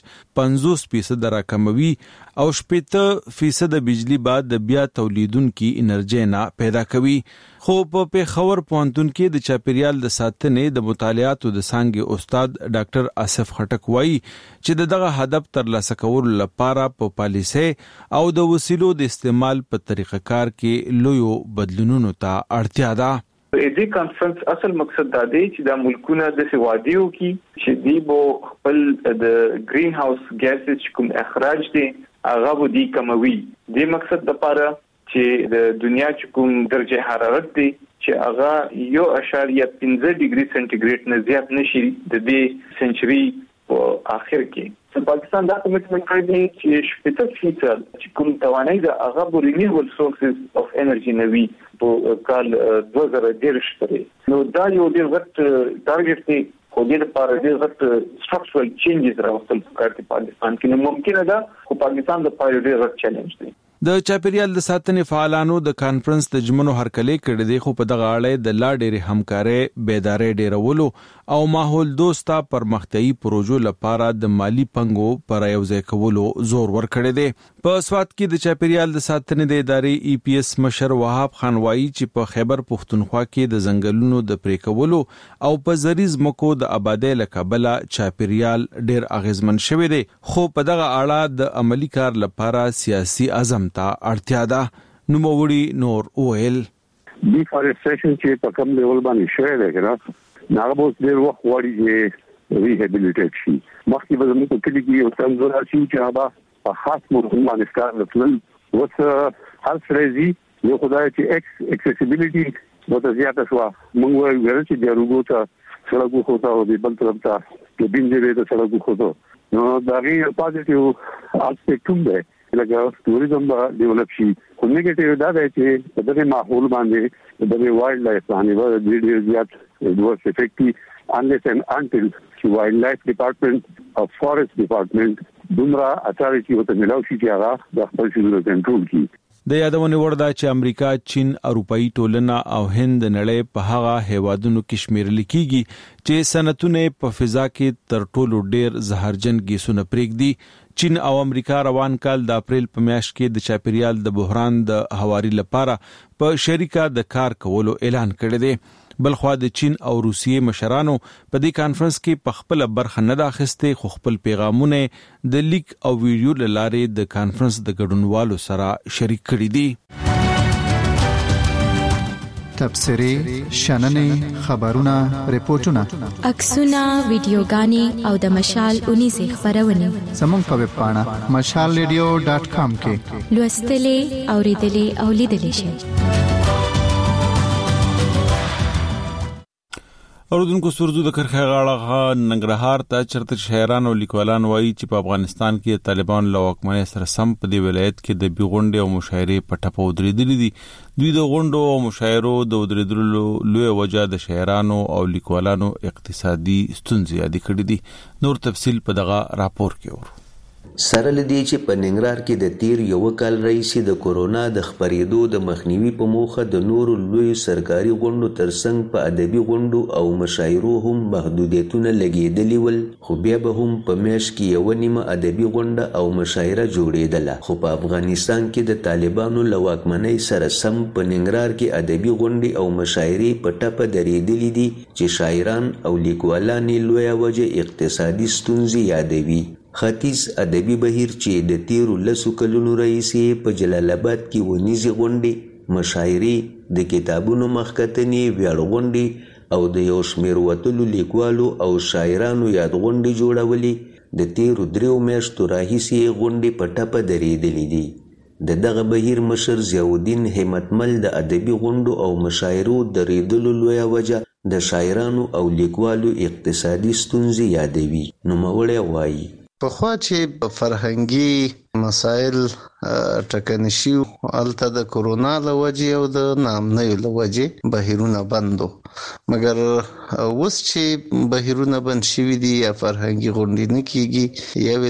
S1: 50% راکموي او 70% بجلی بعد د بیا تولیدونکو انرژي نه پیدا کوي. خو په پیښور پوهنتون کې د چاپیریال د ساتنې د مطالعاتو د څانګې استاد ډاکټر آصف خټک وایي چې دغه هدف ترلاسه کولو لپاره په پالیسي او د وسیلو د استعمال په طریقه کار کې لوی بدلونونو ته اړتیا ده.
S22: دې کانفرنس اصل مقصد دا دی چې د ملکونو د سوادیو کې چې دی بو خپل د گرین هاوس ګیسز کوم اخراج دي هغه به دي کموي. دې مقصد لپاره چې د دنیا چې کوم درجه حرارت دی چې هغه 1.15 ډیګري سنټیګریډ نه زیات نشي د دې سنچري په اخر کې. پاکستان دا کمیټمنټ کړی دی چې 70% چې کوم توانایي د هغه رینیوبل سورسز اف انرژي نوي په کال 2013 پورې. نو دا یو ډیر غټ ټارګټ دی خو دې لپاره ډیر غټ سټرکچرل چینجز راوستل پکار دي پاکستان کې. نو ممکنه ده خو پاکستان د پاره ډیر غټ چیلنج دی.
S1: د چاپیریال د ساتنې فعالانو د کانفرنس د جمنو هرکلې کړې دي خو په دغه اړه د لا ډېرې همکارۍ، بیدارۍ ډېرولو او ماحول دوستا پرمختیايي پروژو لپاره د مالی پنګو پر یوځای کولو زور ورکړی دی. په سوات کې د چاپیریال د ساتنې د ادارې EPS مشر وهاب خان وایي چې په خیبر پښتونخوا کې د ځنګلونو د پریکولو او په زریز مکو د آبادی لکبله چاپیریال ډیر اغیزمن شوی دی، خو په دغه اړه د عملی کار لپاره سیاسي عزم ته اړتیا ده. نوموړي نور وویل
S2: ډیفارستریشن چې په کوم لیول باندې شوی دی کنه هغه به ډیر وخت غواړي چې ریهابیلیټیټ شي. مخکې به زموږ په کلي کې یو څنګه راشي چې هغه په خاص موضوع باندې کار وکړي. اوس هر فرضي یو خدای چې اکسیسیبিলিټي وته زیاته شو موږ وایو چې د روغو ته سړکو خو ته او د بل طرف ته د بینځري ته سړکو خو ته نو دا غي پازیټیو اسپیکټ هم دی لکه ټوریزم به ډیولپ شي. خو نیگیټیو دا دی چې په دغه ماحول باندې د وایلډ لایف باندې د ډیر زیات ورس افیکټي unless and until wildlife department or forest department دومره اتارټي وته ملاوي چې هغه د خپل شنو کنټرول کوي.
S1: د یادونه ورده چې امریکا، چین، اروپאי ټولنه او هند نړۍ په هغه هیوادونو کې شمیرل کیږي چې صنعتونه په فضا کې تر ټولو ډیر زهرجن ګیسونه پرېږدي. چین او امریکا روان کال د اپریل په میاشت کې د چاپیریال د بحران د هواري لپاره په شریکه د کار کولو اعلان کړی دی. بلخوا د چین او روسیې مشرانو په دې کانفرنس کې په خپل برخه نه داخسته، خو خپل پیغامونه د لیک او ویډیو لاره د کانفرنس د ګډونوالو سره شریک کړي دي.
S11: تبصرې، شننې، خبرونه، ریپورتونه،
S5: عکسونه، ویډیوګانې او د مشال 19 خبرونه
S11: زموږ په ویب پاڼه mashalradio.com کې
S5: لوستلې، اوریدلې او لیدلې شئ.
S1: اوردونکو سرزو د کرخه غاړه ننګرهار ته چرته شهران او لیکوالان وایي چې په افغانستان کې طالبان له واکمنۍ سره سم په دې ولایت کې د بیغونډې او مشاعرې په ټپه ودرېدلې دي. دوی د غونډو او مشاعرو د ودرېدلو لوی وجه د شهرانو او لیکوالانو اقتصادي ستونزې یاد کړې دي. نور تفصیل په دغه راپور کې ورو.
S4: سره لدی چې په ننګرهار کې د تیر یو کال رئیسي د کورونا د خپرېدو د مخنیوي په موخه د نورو لوی سرکاري غونډو ترڅنګ په ادبي غونډو او مشاعرو هم محدودیتونه لګېدلي ول، خو بیا به هم په میاشت کې یو نیمه ادبي غونډه او مشاعره جوړېدله. خو په افغانستان کې د طالبانو له واکمنۍ سره سم په ننګرهار کې ادبي غونډې او مشاعرې په ټپه درېدلې دي چې شاعران او لیکوالان یې لویه وجه اقتصادي ستونزې یادوي. ختیځ ادبي بهیر چې د تیرو 10 کلونو رئیسي په جلال آباد کې ونیزي غونډې، مشاعرې، د کتابونو مخکتنې، ویاړ غونډې او د یو شمېر وتلو لیکوالو او شاعرانو یاد غونډې جوړولې، د تیرو 3 میاشتو راهیسې غونډې په ټپه درېدلې دي. د دغه بهیر مشر ضیاءالدین همتمل د ادبي غونډو او مشاعرو درېدلو لویه وجه د شاعرانو او لیکوالو اقتصادي ستونزې یادوي. نوموړی وایي
S23: پخوا چې فرهنګي مسایل ټکنی شي الته د کورونا له وجې او د ناامنیو له وجې بهیرونه بندو، مګر اوس چې بهیرونه بند شوي دي یا فرهنګي غونډې نه کیږي، یو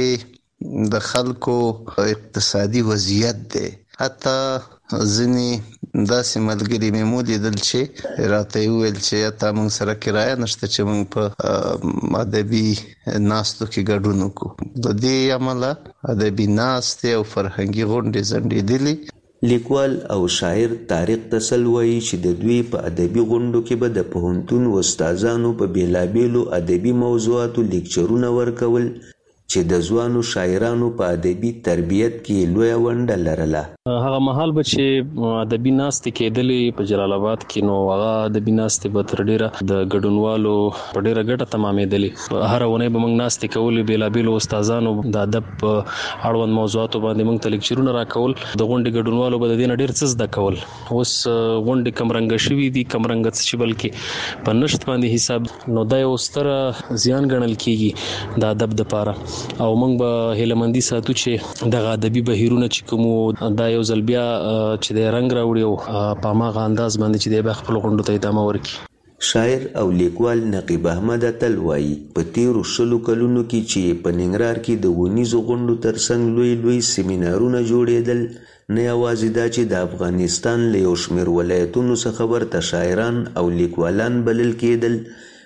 S23: علت د خلکو اقتصادي وضعیت دی. حتی ځینې داسې ملګري مې ولیدل چې راته یې وویل چې تا موږ سره کرایه نشته چې موږ په ادبي ناستو کې ګډون وکړو. د دې امله ادبي ناستې او فرهنګي غونډې ځنډېدلې.
S4: لیکوال او شاعر طارق تسل وایي چې د دوی په ادبي غونډو کې به د پوهنتون استادانو په بیلابیلو ادبي موضوعاتو لیکچرونه ورکول چې د ځوانو شاعرانو په ادبي تربیت کې لویه ونډه لرله.
S24: هغه مهال به چې ادبي ناستې کېدلې په جلال آباد کې، نو هغه ادبي ناستې به تر ډیره د ګډونوالو په ډیره ګټه تمامېدلې. هر ونې به موږ ناستې کولې، بیلابیلو استادانو د ادب په اړوند موضوعاتو باندې موږ ته لیکچرونه راکول. د غونډې ګډونوالو به د دې نه ډیر څه زده کول. اوس غونډې کمرنګه شوي دي، کمرنګه څه چې بلکې په نشت باندې حساب، نو دا یو ستره زیان ګڼل کېږي د ادب دپاره. او موږ به هیلهمندي ساتو چې دغه ادبي بهیرونه چې کوم دا یو ځل بیا چې د رنګ راوړي او په هماغه انداز باندې چې د خپل غونډو ته ادامه ورکړي.
S4: شاعر او لیکوال نقیب احمد اتل وایي په تیرو 10 کلونو کې چې په ننګرهار کې د ونیزو غونډو ترڅنګ لوی لوی سیمینارونه جوړېدل، نه یوازې دا چې د افغانستان له یو شمېر ولایتونو څخه ورته شاعران او لیکوالان بلل کېدل،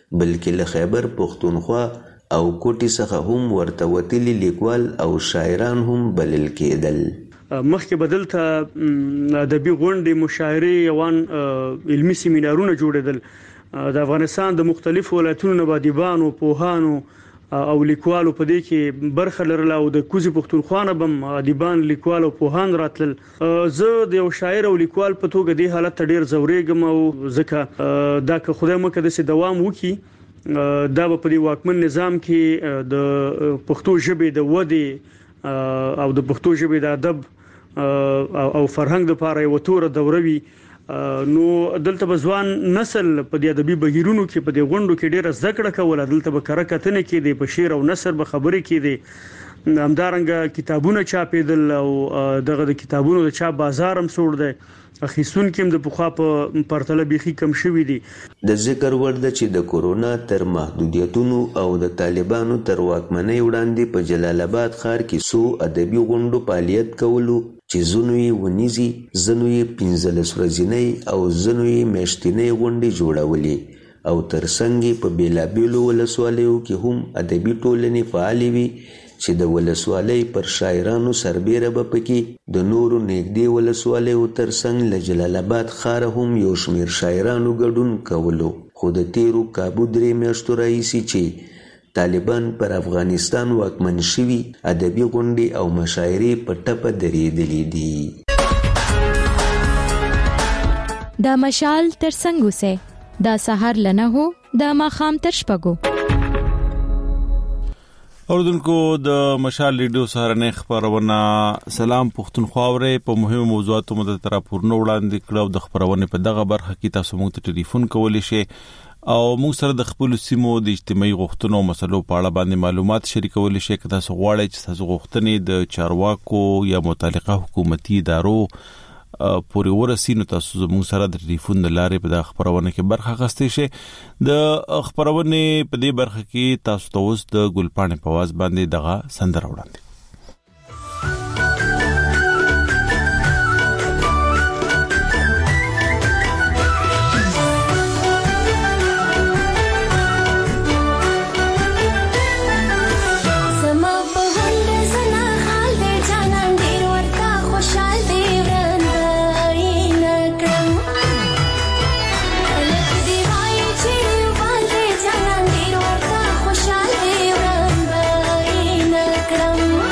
S4: بلکې له خیبر پښتونخوا او کوټي څخه هم ورته وتلي لیکوال او شاعران هم بلل کېدل.
S3: مخکې بدلته ادبي غونډې، مشاعرې، یوان علمي سیمینارونه جوړېدل. د افغانستان د مختلفو ولایتونو نه ادیبانو، پوهانو او لیکوالو په دې کې برخه لرله او د کوزي پښتونخوا نه بم ادیبان، لیکوال او پوهان راتلل. زه د یو شاعر او لیکوال په توګه دې حالت ته ډیر زورېږم او ځکه دا که خدای مکه داسې دوام وکړي دا به په دې واکمن نظام کې د پښتو ژبې د ودې او د پښتو ژبې د ادب او فرهنګ لپاره یو توره دوره وي. نو دلته بزوان نسل په دې ادبي بهیرونو کې په دې غونډو کې ډیره زده کړه کوله. دلته به کره کتنې کې د بشیر او نصر به خبرې کې دي، همدارنګه کتابونه چاپېدل او دغه د کتابونو د چاپ بازار هم سوړ دی، اخیستونکو هم د پخوا په پرتله بيخي کم شوي دي.
S4: د ذکر وړ ده چې د کورونا تر محدودیتونو او د طالبانو تر واکمنۍ وړاندې په جلال آباد ښار کې څو ادبي غونډو فعالیت کولو چې ځینو یې ونیزي، ځینو یې 15 ورځنۍ او ځینو یې میاشتنۍ غونډې جوړولې او ترڅنګ په بیلابیلو ولسوالیو کې هم ادبي ټولنې فعالې وي چې د ولسوالۍ پر شاعرانو سربیره به پکې د نورو نږدې ولسوالیو ترڅنګ له جلال آباد ښاره هم یو شمېر شاعرانو ګډون کولو. خو د تیرو کابو 3 میاشتو راهیسې چې طالبان پر افغانستان واکمن شوي، ادبي غونډې او مشاعرې په ټپه درېدلې دي.
S5: دا مشال تر څنګه سه دا سحر لنه هو دا ماخام تر شپګو.
S1: اوردونکو د مشال ریډیو سهارنې خبرونه سلام پښتونخوا اورې په مهمو موضوعاتو مدد تر پورنو وړاندې کړو. د خبرونه په دغه برخه کې تاسو موږ ته ټلیفون کولی شئ او موږ سره د خپل سیمو د اجتماعي غوښتنو او مسلو په اړه باندې معلومات شریکولی شئ. که تاسو غواړئ چې تاسو غوښتنې د چارواکو یا متعلقه حکومتي ادارو پورې ورسي، نو تاسو زموږ سره د ټلیفون د لارې په دغه خبرونه کې برخه اخیستی شئ. د خبرونې په دې برخه کې تاسو ته اوس د ګلپاڼې په आवाज باندې دغه سندره وړاندې.
S6: Come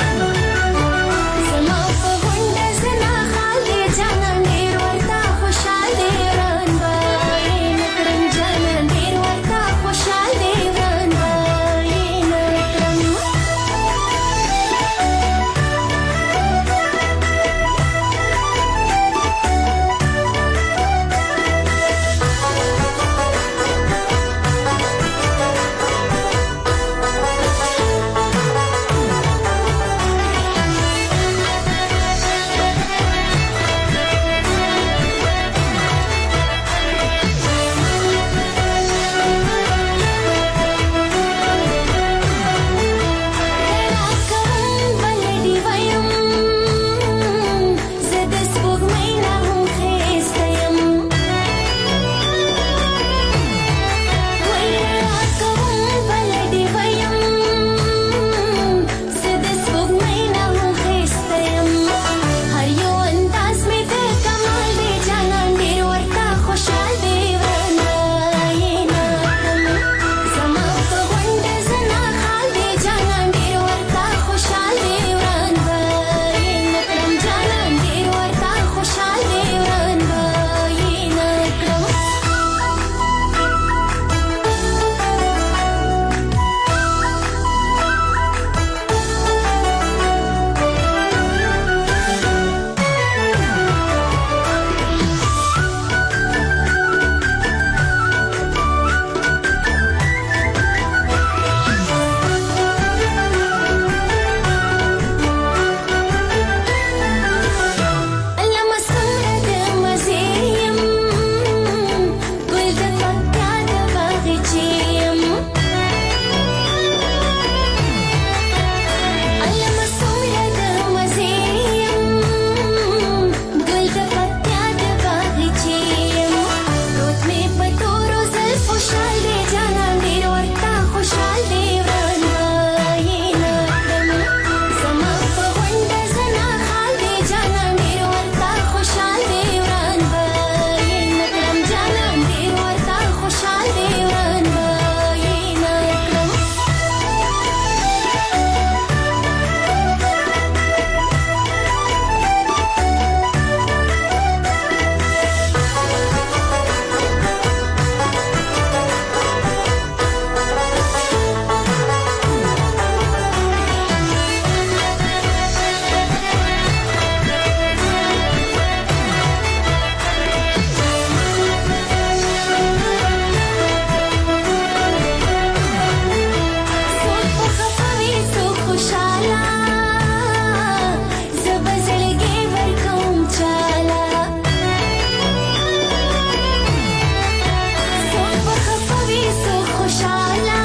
S6: خوشاله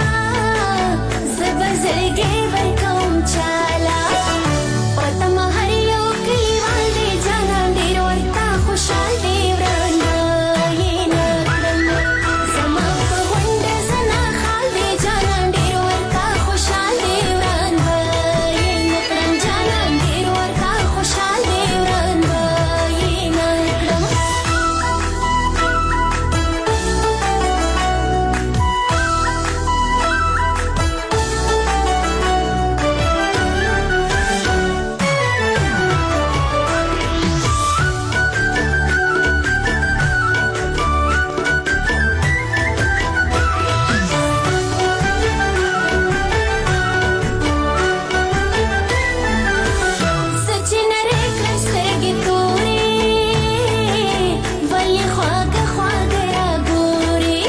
S6: زبزلګي ورکوم چاله پته مهر یو کلیوال دی جانان ډیر ورته خوشال دی ورانه یې نه کړم زما په غونډه زنا خال دی جانان ډیر ورته خوشال دی ورانه یې نه کړم جانان ډیر ورته خوشال دی ورانه یې نه کړم سچنره کسترګې تورې ولې خواږه خواږه راګورې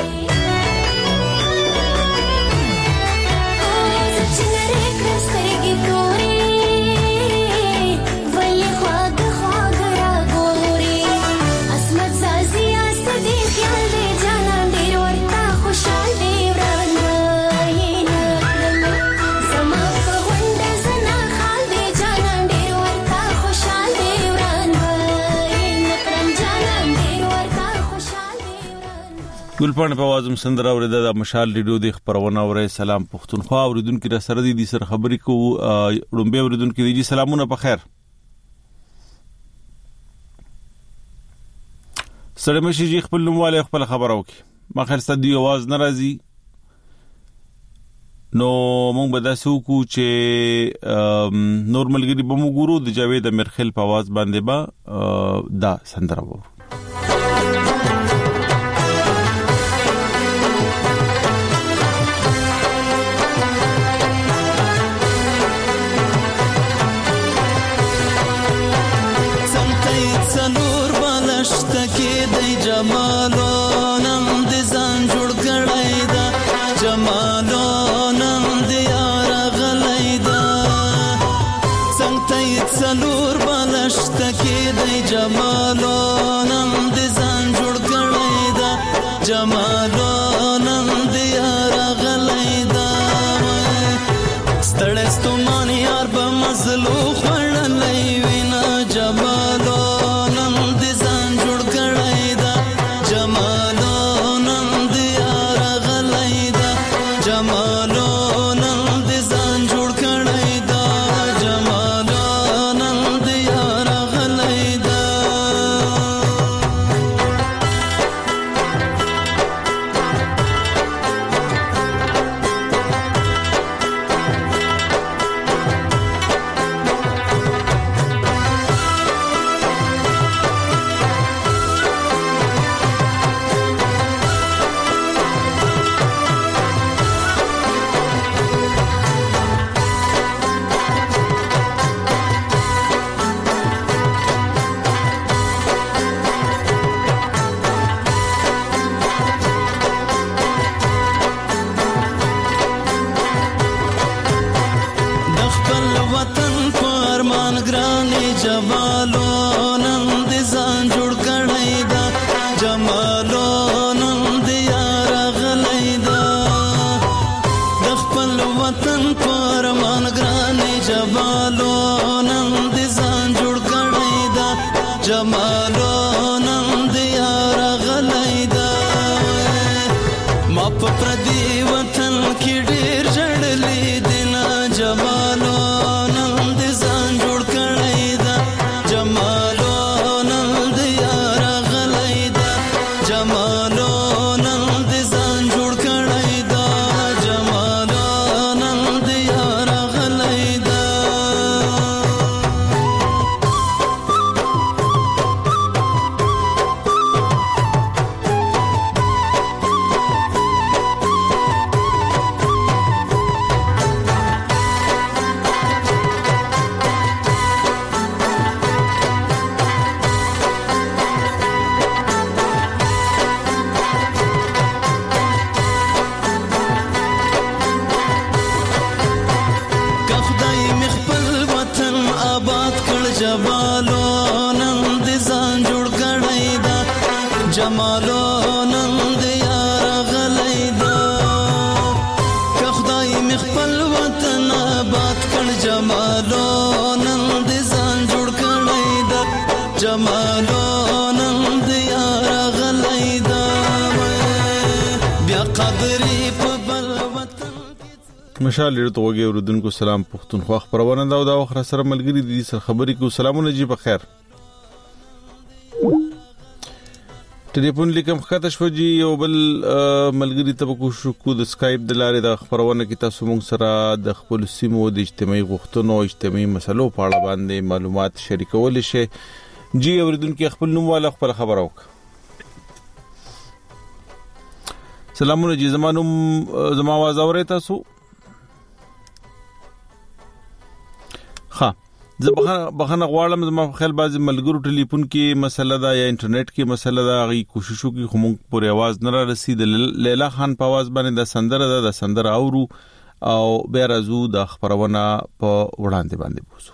S6: سچنره کسترګې تورې ولې خواږه خواږه راګورې اسمت سازي است دې خیال دې جانان ډېر ورته خوشال دې ورانه یې نه کړم زما په غونډه زنا خال دې جانان ډېر ورته خوشال دې ورانه یې نه کړم جانان ډېر ورته خوشال دې
S1: ګلپاڼه په आवाज سندره اوریدا د مشال ریډیو د خبرونه اوري. سلام پښتونخوا اوریدونکو را سره دي سر خبرې کو رومبه اوریدونکو دي سلامونه په خیر. سره مشي جی خپل نومواله خپل خبر او کی ما خیر ستدي आवाज ناراضي نو مونږ به تاسو کو چې نورمال ګری به مو ګورو د جاوید امرخیل په आवाज باندې با دا سندره وو.
S7: څلور بالشت کې د جمالو نم د ځان جوړ کړی دا جمالو نم د یار غلی دا څنګه څلور بالشت کې د جمالو نم د ځان جوړ کړی دا جمالو نم د یار غلی دا ستړی ستومان یار به مزلو خړلې وینا جمالو نم د ځان جوړ کړی دا جمالو نم د یار غلی دا جمالو نم د ځان جوړ کړی دا جمالو نم د یار غلی دا د خپل وطن په ارمان ګرانې جمالو نن د ځان جوړ کړی دا جمالو نن د یار غلی دا د خپل وطن په ارمان ګرانې جمالو نن د ځان جوړ کړی دا جمالو نن د یار غلی دا ما په پردي وطن کې ډېر جړلې دینا جمالو نن د ځان جوړ کړی دا جمالو نن د یار غلی دا جمالو نن د ځان جوړ کړی دا جمالو نن د یار غلی دا جمالو نن دې ځان جوړ کړی دا جمالو نن دې یار غلای دا بیا قدرې په بل وطن
S1: مشال ډیر توګه اوردونکو سلام پښتونخوا خبرونه دا وخت سره ملګری دي سره خبرې کو سلامونه جی په خیر ټلیفون لیکم خاطر شو جی یو بل ملګری ته کوشش کو د اسکایپ د لارې د خبرونه کې تاسو موږ سره د خپل سیمو د اجتماعي غوښتنو اجتماعي مسلو په اړه باندې معلومات شریکول شي جی اوردونکو خپل نوم والا خپل خبر اوک سلامونه جی زمانوم زما आवाज اورئ تاسو ها زه بخنه غواړم زما په خیال بعضی ملګرو ټلیفون کې مسله ده یا انټرنیټ کې مسله ده غي کوششو کې خو موږ پورې आवाज نه را رسید لیلا خان په आवाज باندې د سندره اورو او بیا راځو د خبرونه په وړاندې باندې بوزو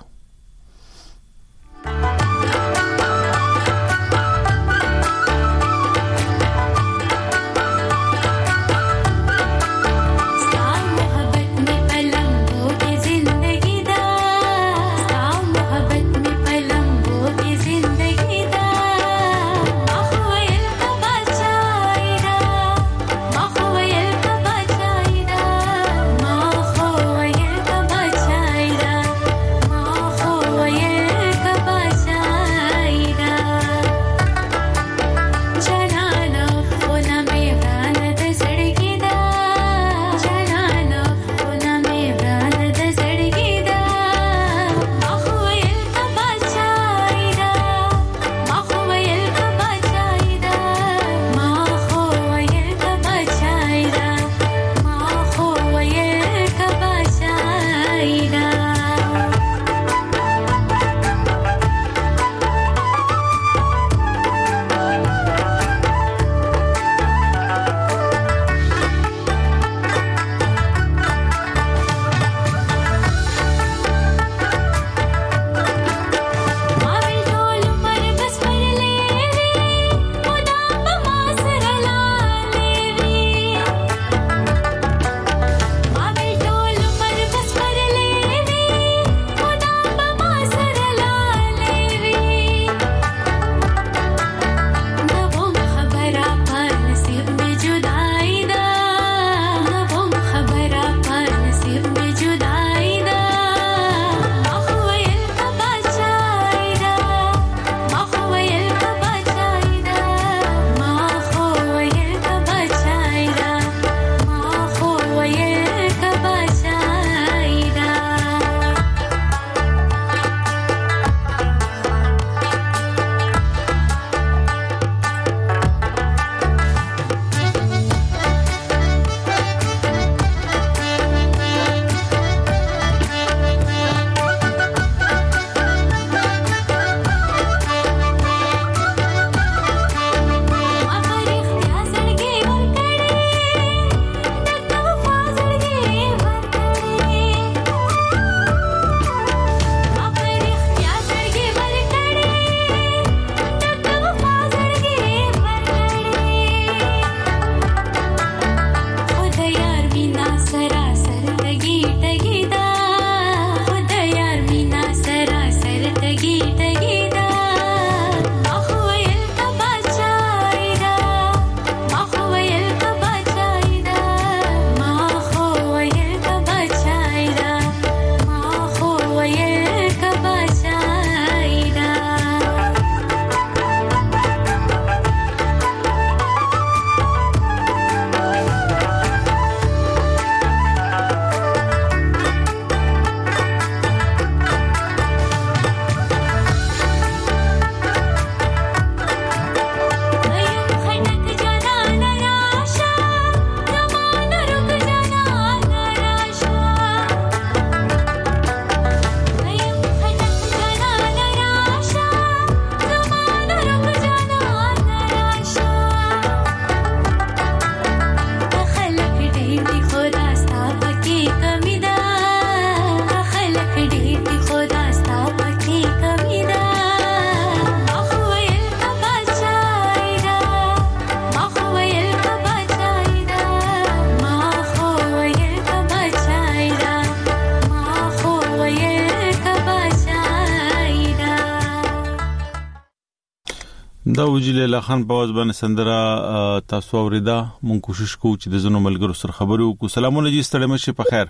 S1: دا وجیل الله خان په واز باندې سندره تاسو اوریدا مونږ کوشش کوو چې د زنو ملګرو سره خبرو وکړو. سلامونه جی ستړي مشه په خیر.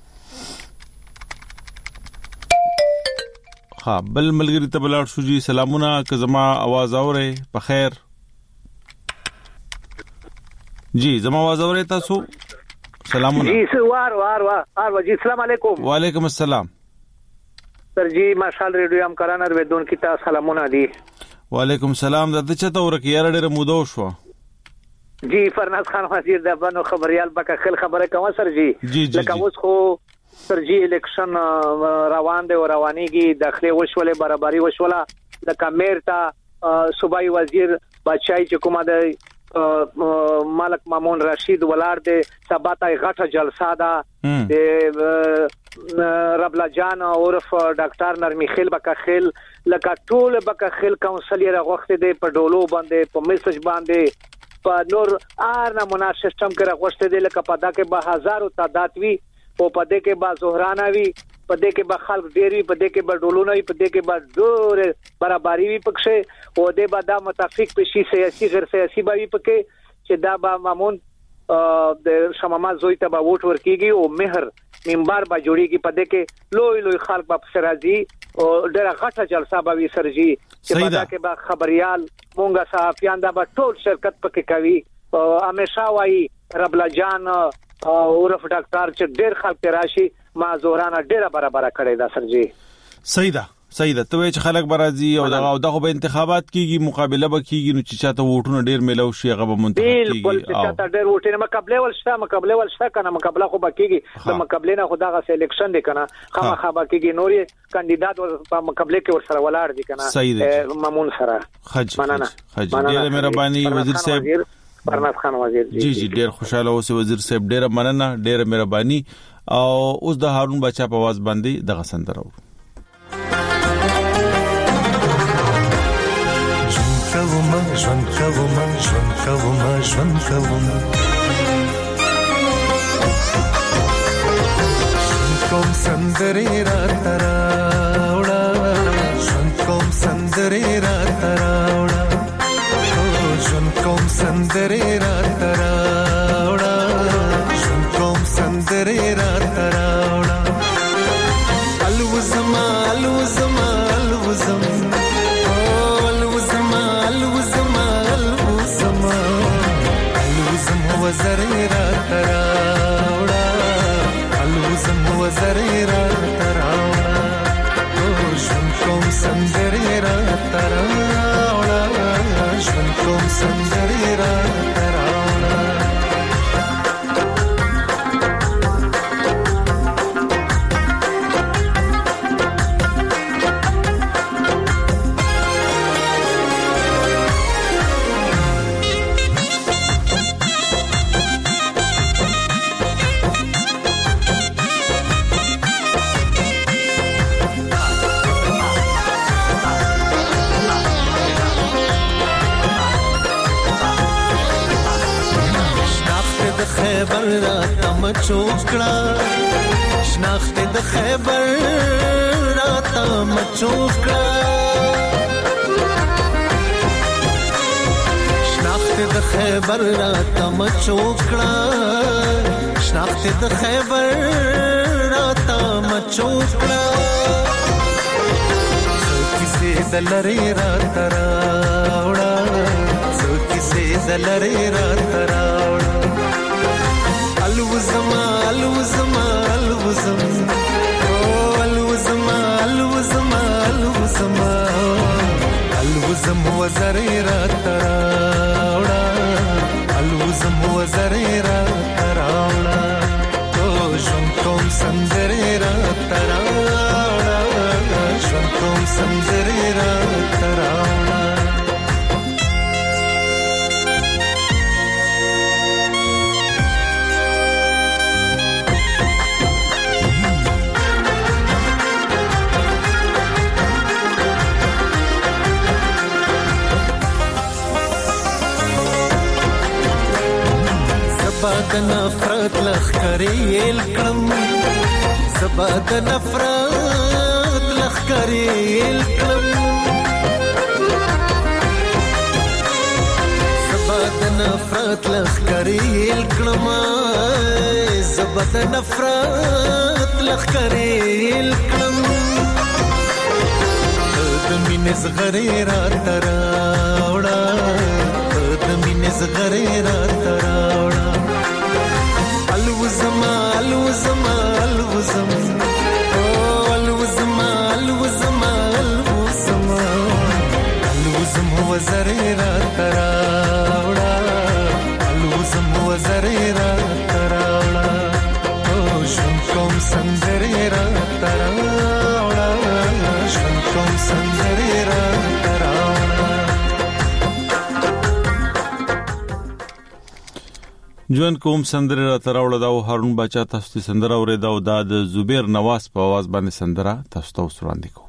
S1: ها بل ملګری ته بلاړ شو جی. سلامونه که زما आवाज اوري په خیر جی. زما आवाज اوري تاسو؟ سلامونه
S8: جی سوار جی. السلام علیکم.
S1: وعلیکم السلام
S8: سر جی. ماشال ریډیو هم کرانر ودون کی تاسو سلامونه دي.
S1: وعلیکم السلام. د چته ورکی یاره ډیره موده شو
S8: جی. فرناز خان وزیر د بنو خبريال بکه خل خبره کوم سر جی. لکه اوس خو سر جی الیکشن روان دی او روانيږي. داخلي وشولې برابرۍ وشوله د کمیرتا صوبایي وزیر بادشاہي چې کومه د ملک مامون رشید ولار دی سبا ته غټه جلسه ده د ربلا جان عرف ډاکټر نرمي خیل بکخیل لکه ټول بکخیل کونسل یې راغوښته دی په ډولو باندې په میسج باندې په نور ارنا منا سیستم کې راغوښته دی لکه په دا کې به هزارو تعداد وی او په دې کې به زهرانه وی په دې کې به خلک ډیر وی په دې کې به ډولونه وی په دې کې به ډور برابرۍ وی پکشه او دې به دا متفق پشي سیاسي غیر سیاسي به وی پکې چې دا به مامون د شمما زوی ته به ووټ ورکیږي او مهر منبر به جوړیږي په دې کې لوی خلک به سرازي او ډېر غټه جلسه به وي سرجي چې په دا کې به خبريال مونږه صحافیان دا به ټول شرکت پکې کوي. همیشه وایي ربلا جان عرف ډاکټر چې ډېر خلک راشي ما زهرانه ډېر برابر کړی دا سرجي.
S1: صحیح ده ته چې خلک برازي او دغه به انتخابات کیږي مقابله به کیږي نو چې چاته ووټونه ډیر میلاو شي هغه به منتخب کیږي.
S8: بالکل چې چاته ډیر ووټونه مقابله ولشته کنه مقابله خو به کیږي د مقابله نه خدغه سلیکشن دی کنه خامخا به کیږي نوري کاندیدات په مقابله کې ورسره ولاړ دي کنه مامون سره. مننه ډیر مهرباني وزیر صاحب فرناز خان وزیر
S1: جی ډیر خوشاله اوسه وزیر صاحب ډیر مننه ډیر مهرباني. او اوس د هارون بچا په आवाज باندې دغه سندره و.
S9: ژوند کوم سندرې را تراوړه ژوند کوم سندرې را تراوړه ژوند کوم سندرې را تراوړه ژوند کوم سندرې را تراوړه الوزما وزرې را تراوړه الوزم وزرې را تراوړه ژوند کوم سندرې را تراوړه ژوند کوم سندرې را تراوړه. خیبر را تم چوکړه شناخت د خیبر را تم چوکړه شناخت د خیبر را تم چوکړه شناخت د خیبر را تم چوکړه کیسه دلری را تراوړه کیسه دلری را تراوړه الوزما الوزم وزرې را تراوړه الوزم وزرې را تراوړه ژوند کوم سندرې را تراوړه ژوند کوم سندرې را تراوړه. د نفرت لخکرې الکلم سبا د نفرت لخکرې الکلم نفرت لخکری الکلما زبد نفرت لخکری الکلم د مینې زغری را تراوړه د مینې زغری را تراوړه الوزما الوزما الوزم الوزما الوزما الوزما الوزم وزری را تراوړه الوزم وزری را تراوړه او شم کوم سندری را تراوړه شم کوم سندری را تراوړه.
S1: جوان کوم سندره را تراوړه دا هارون بچا تاسو سندره اورېدا او دا د زبیر نواز په आवाज باندې سندره تاسو ته وړاندې کوم.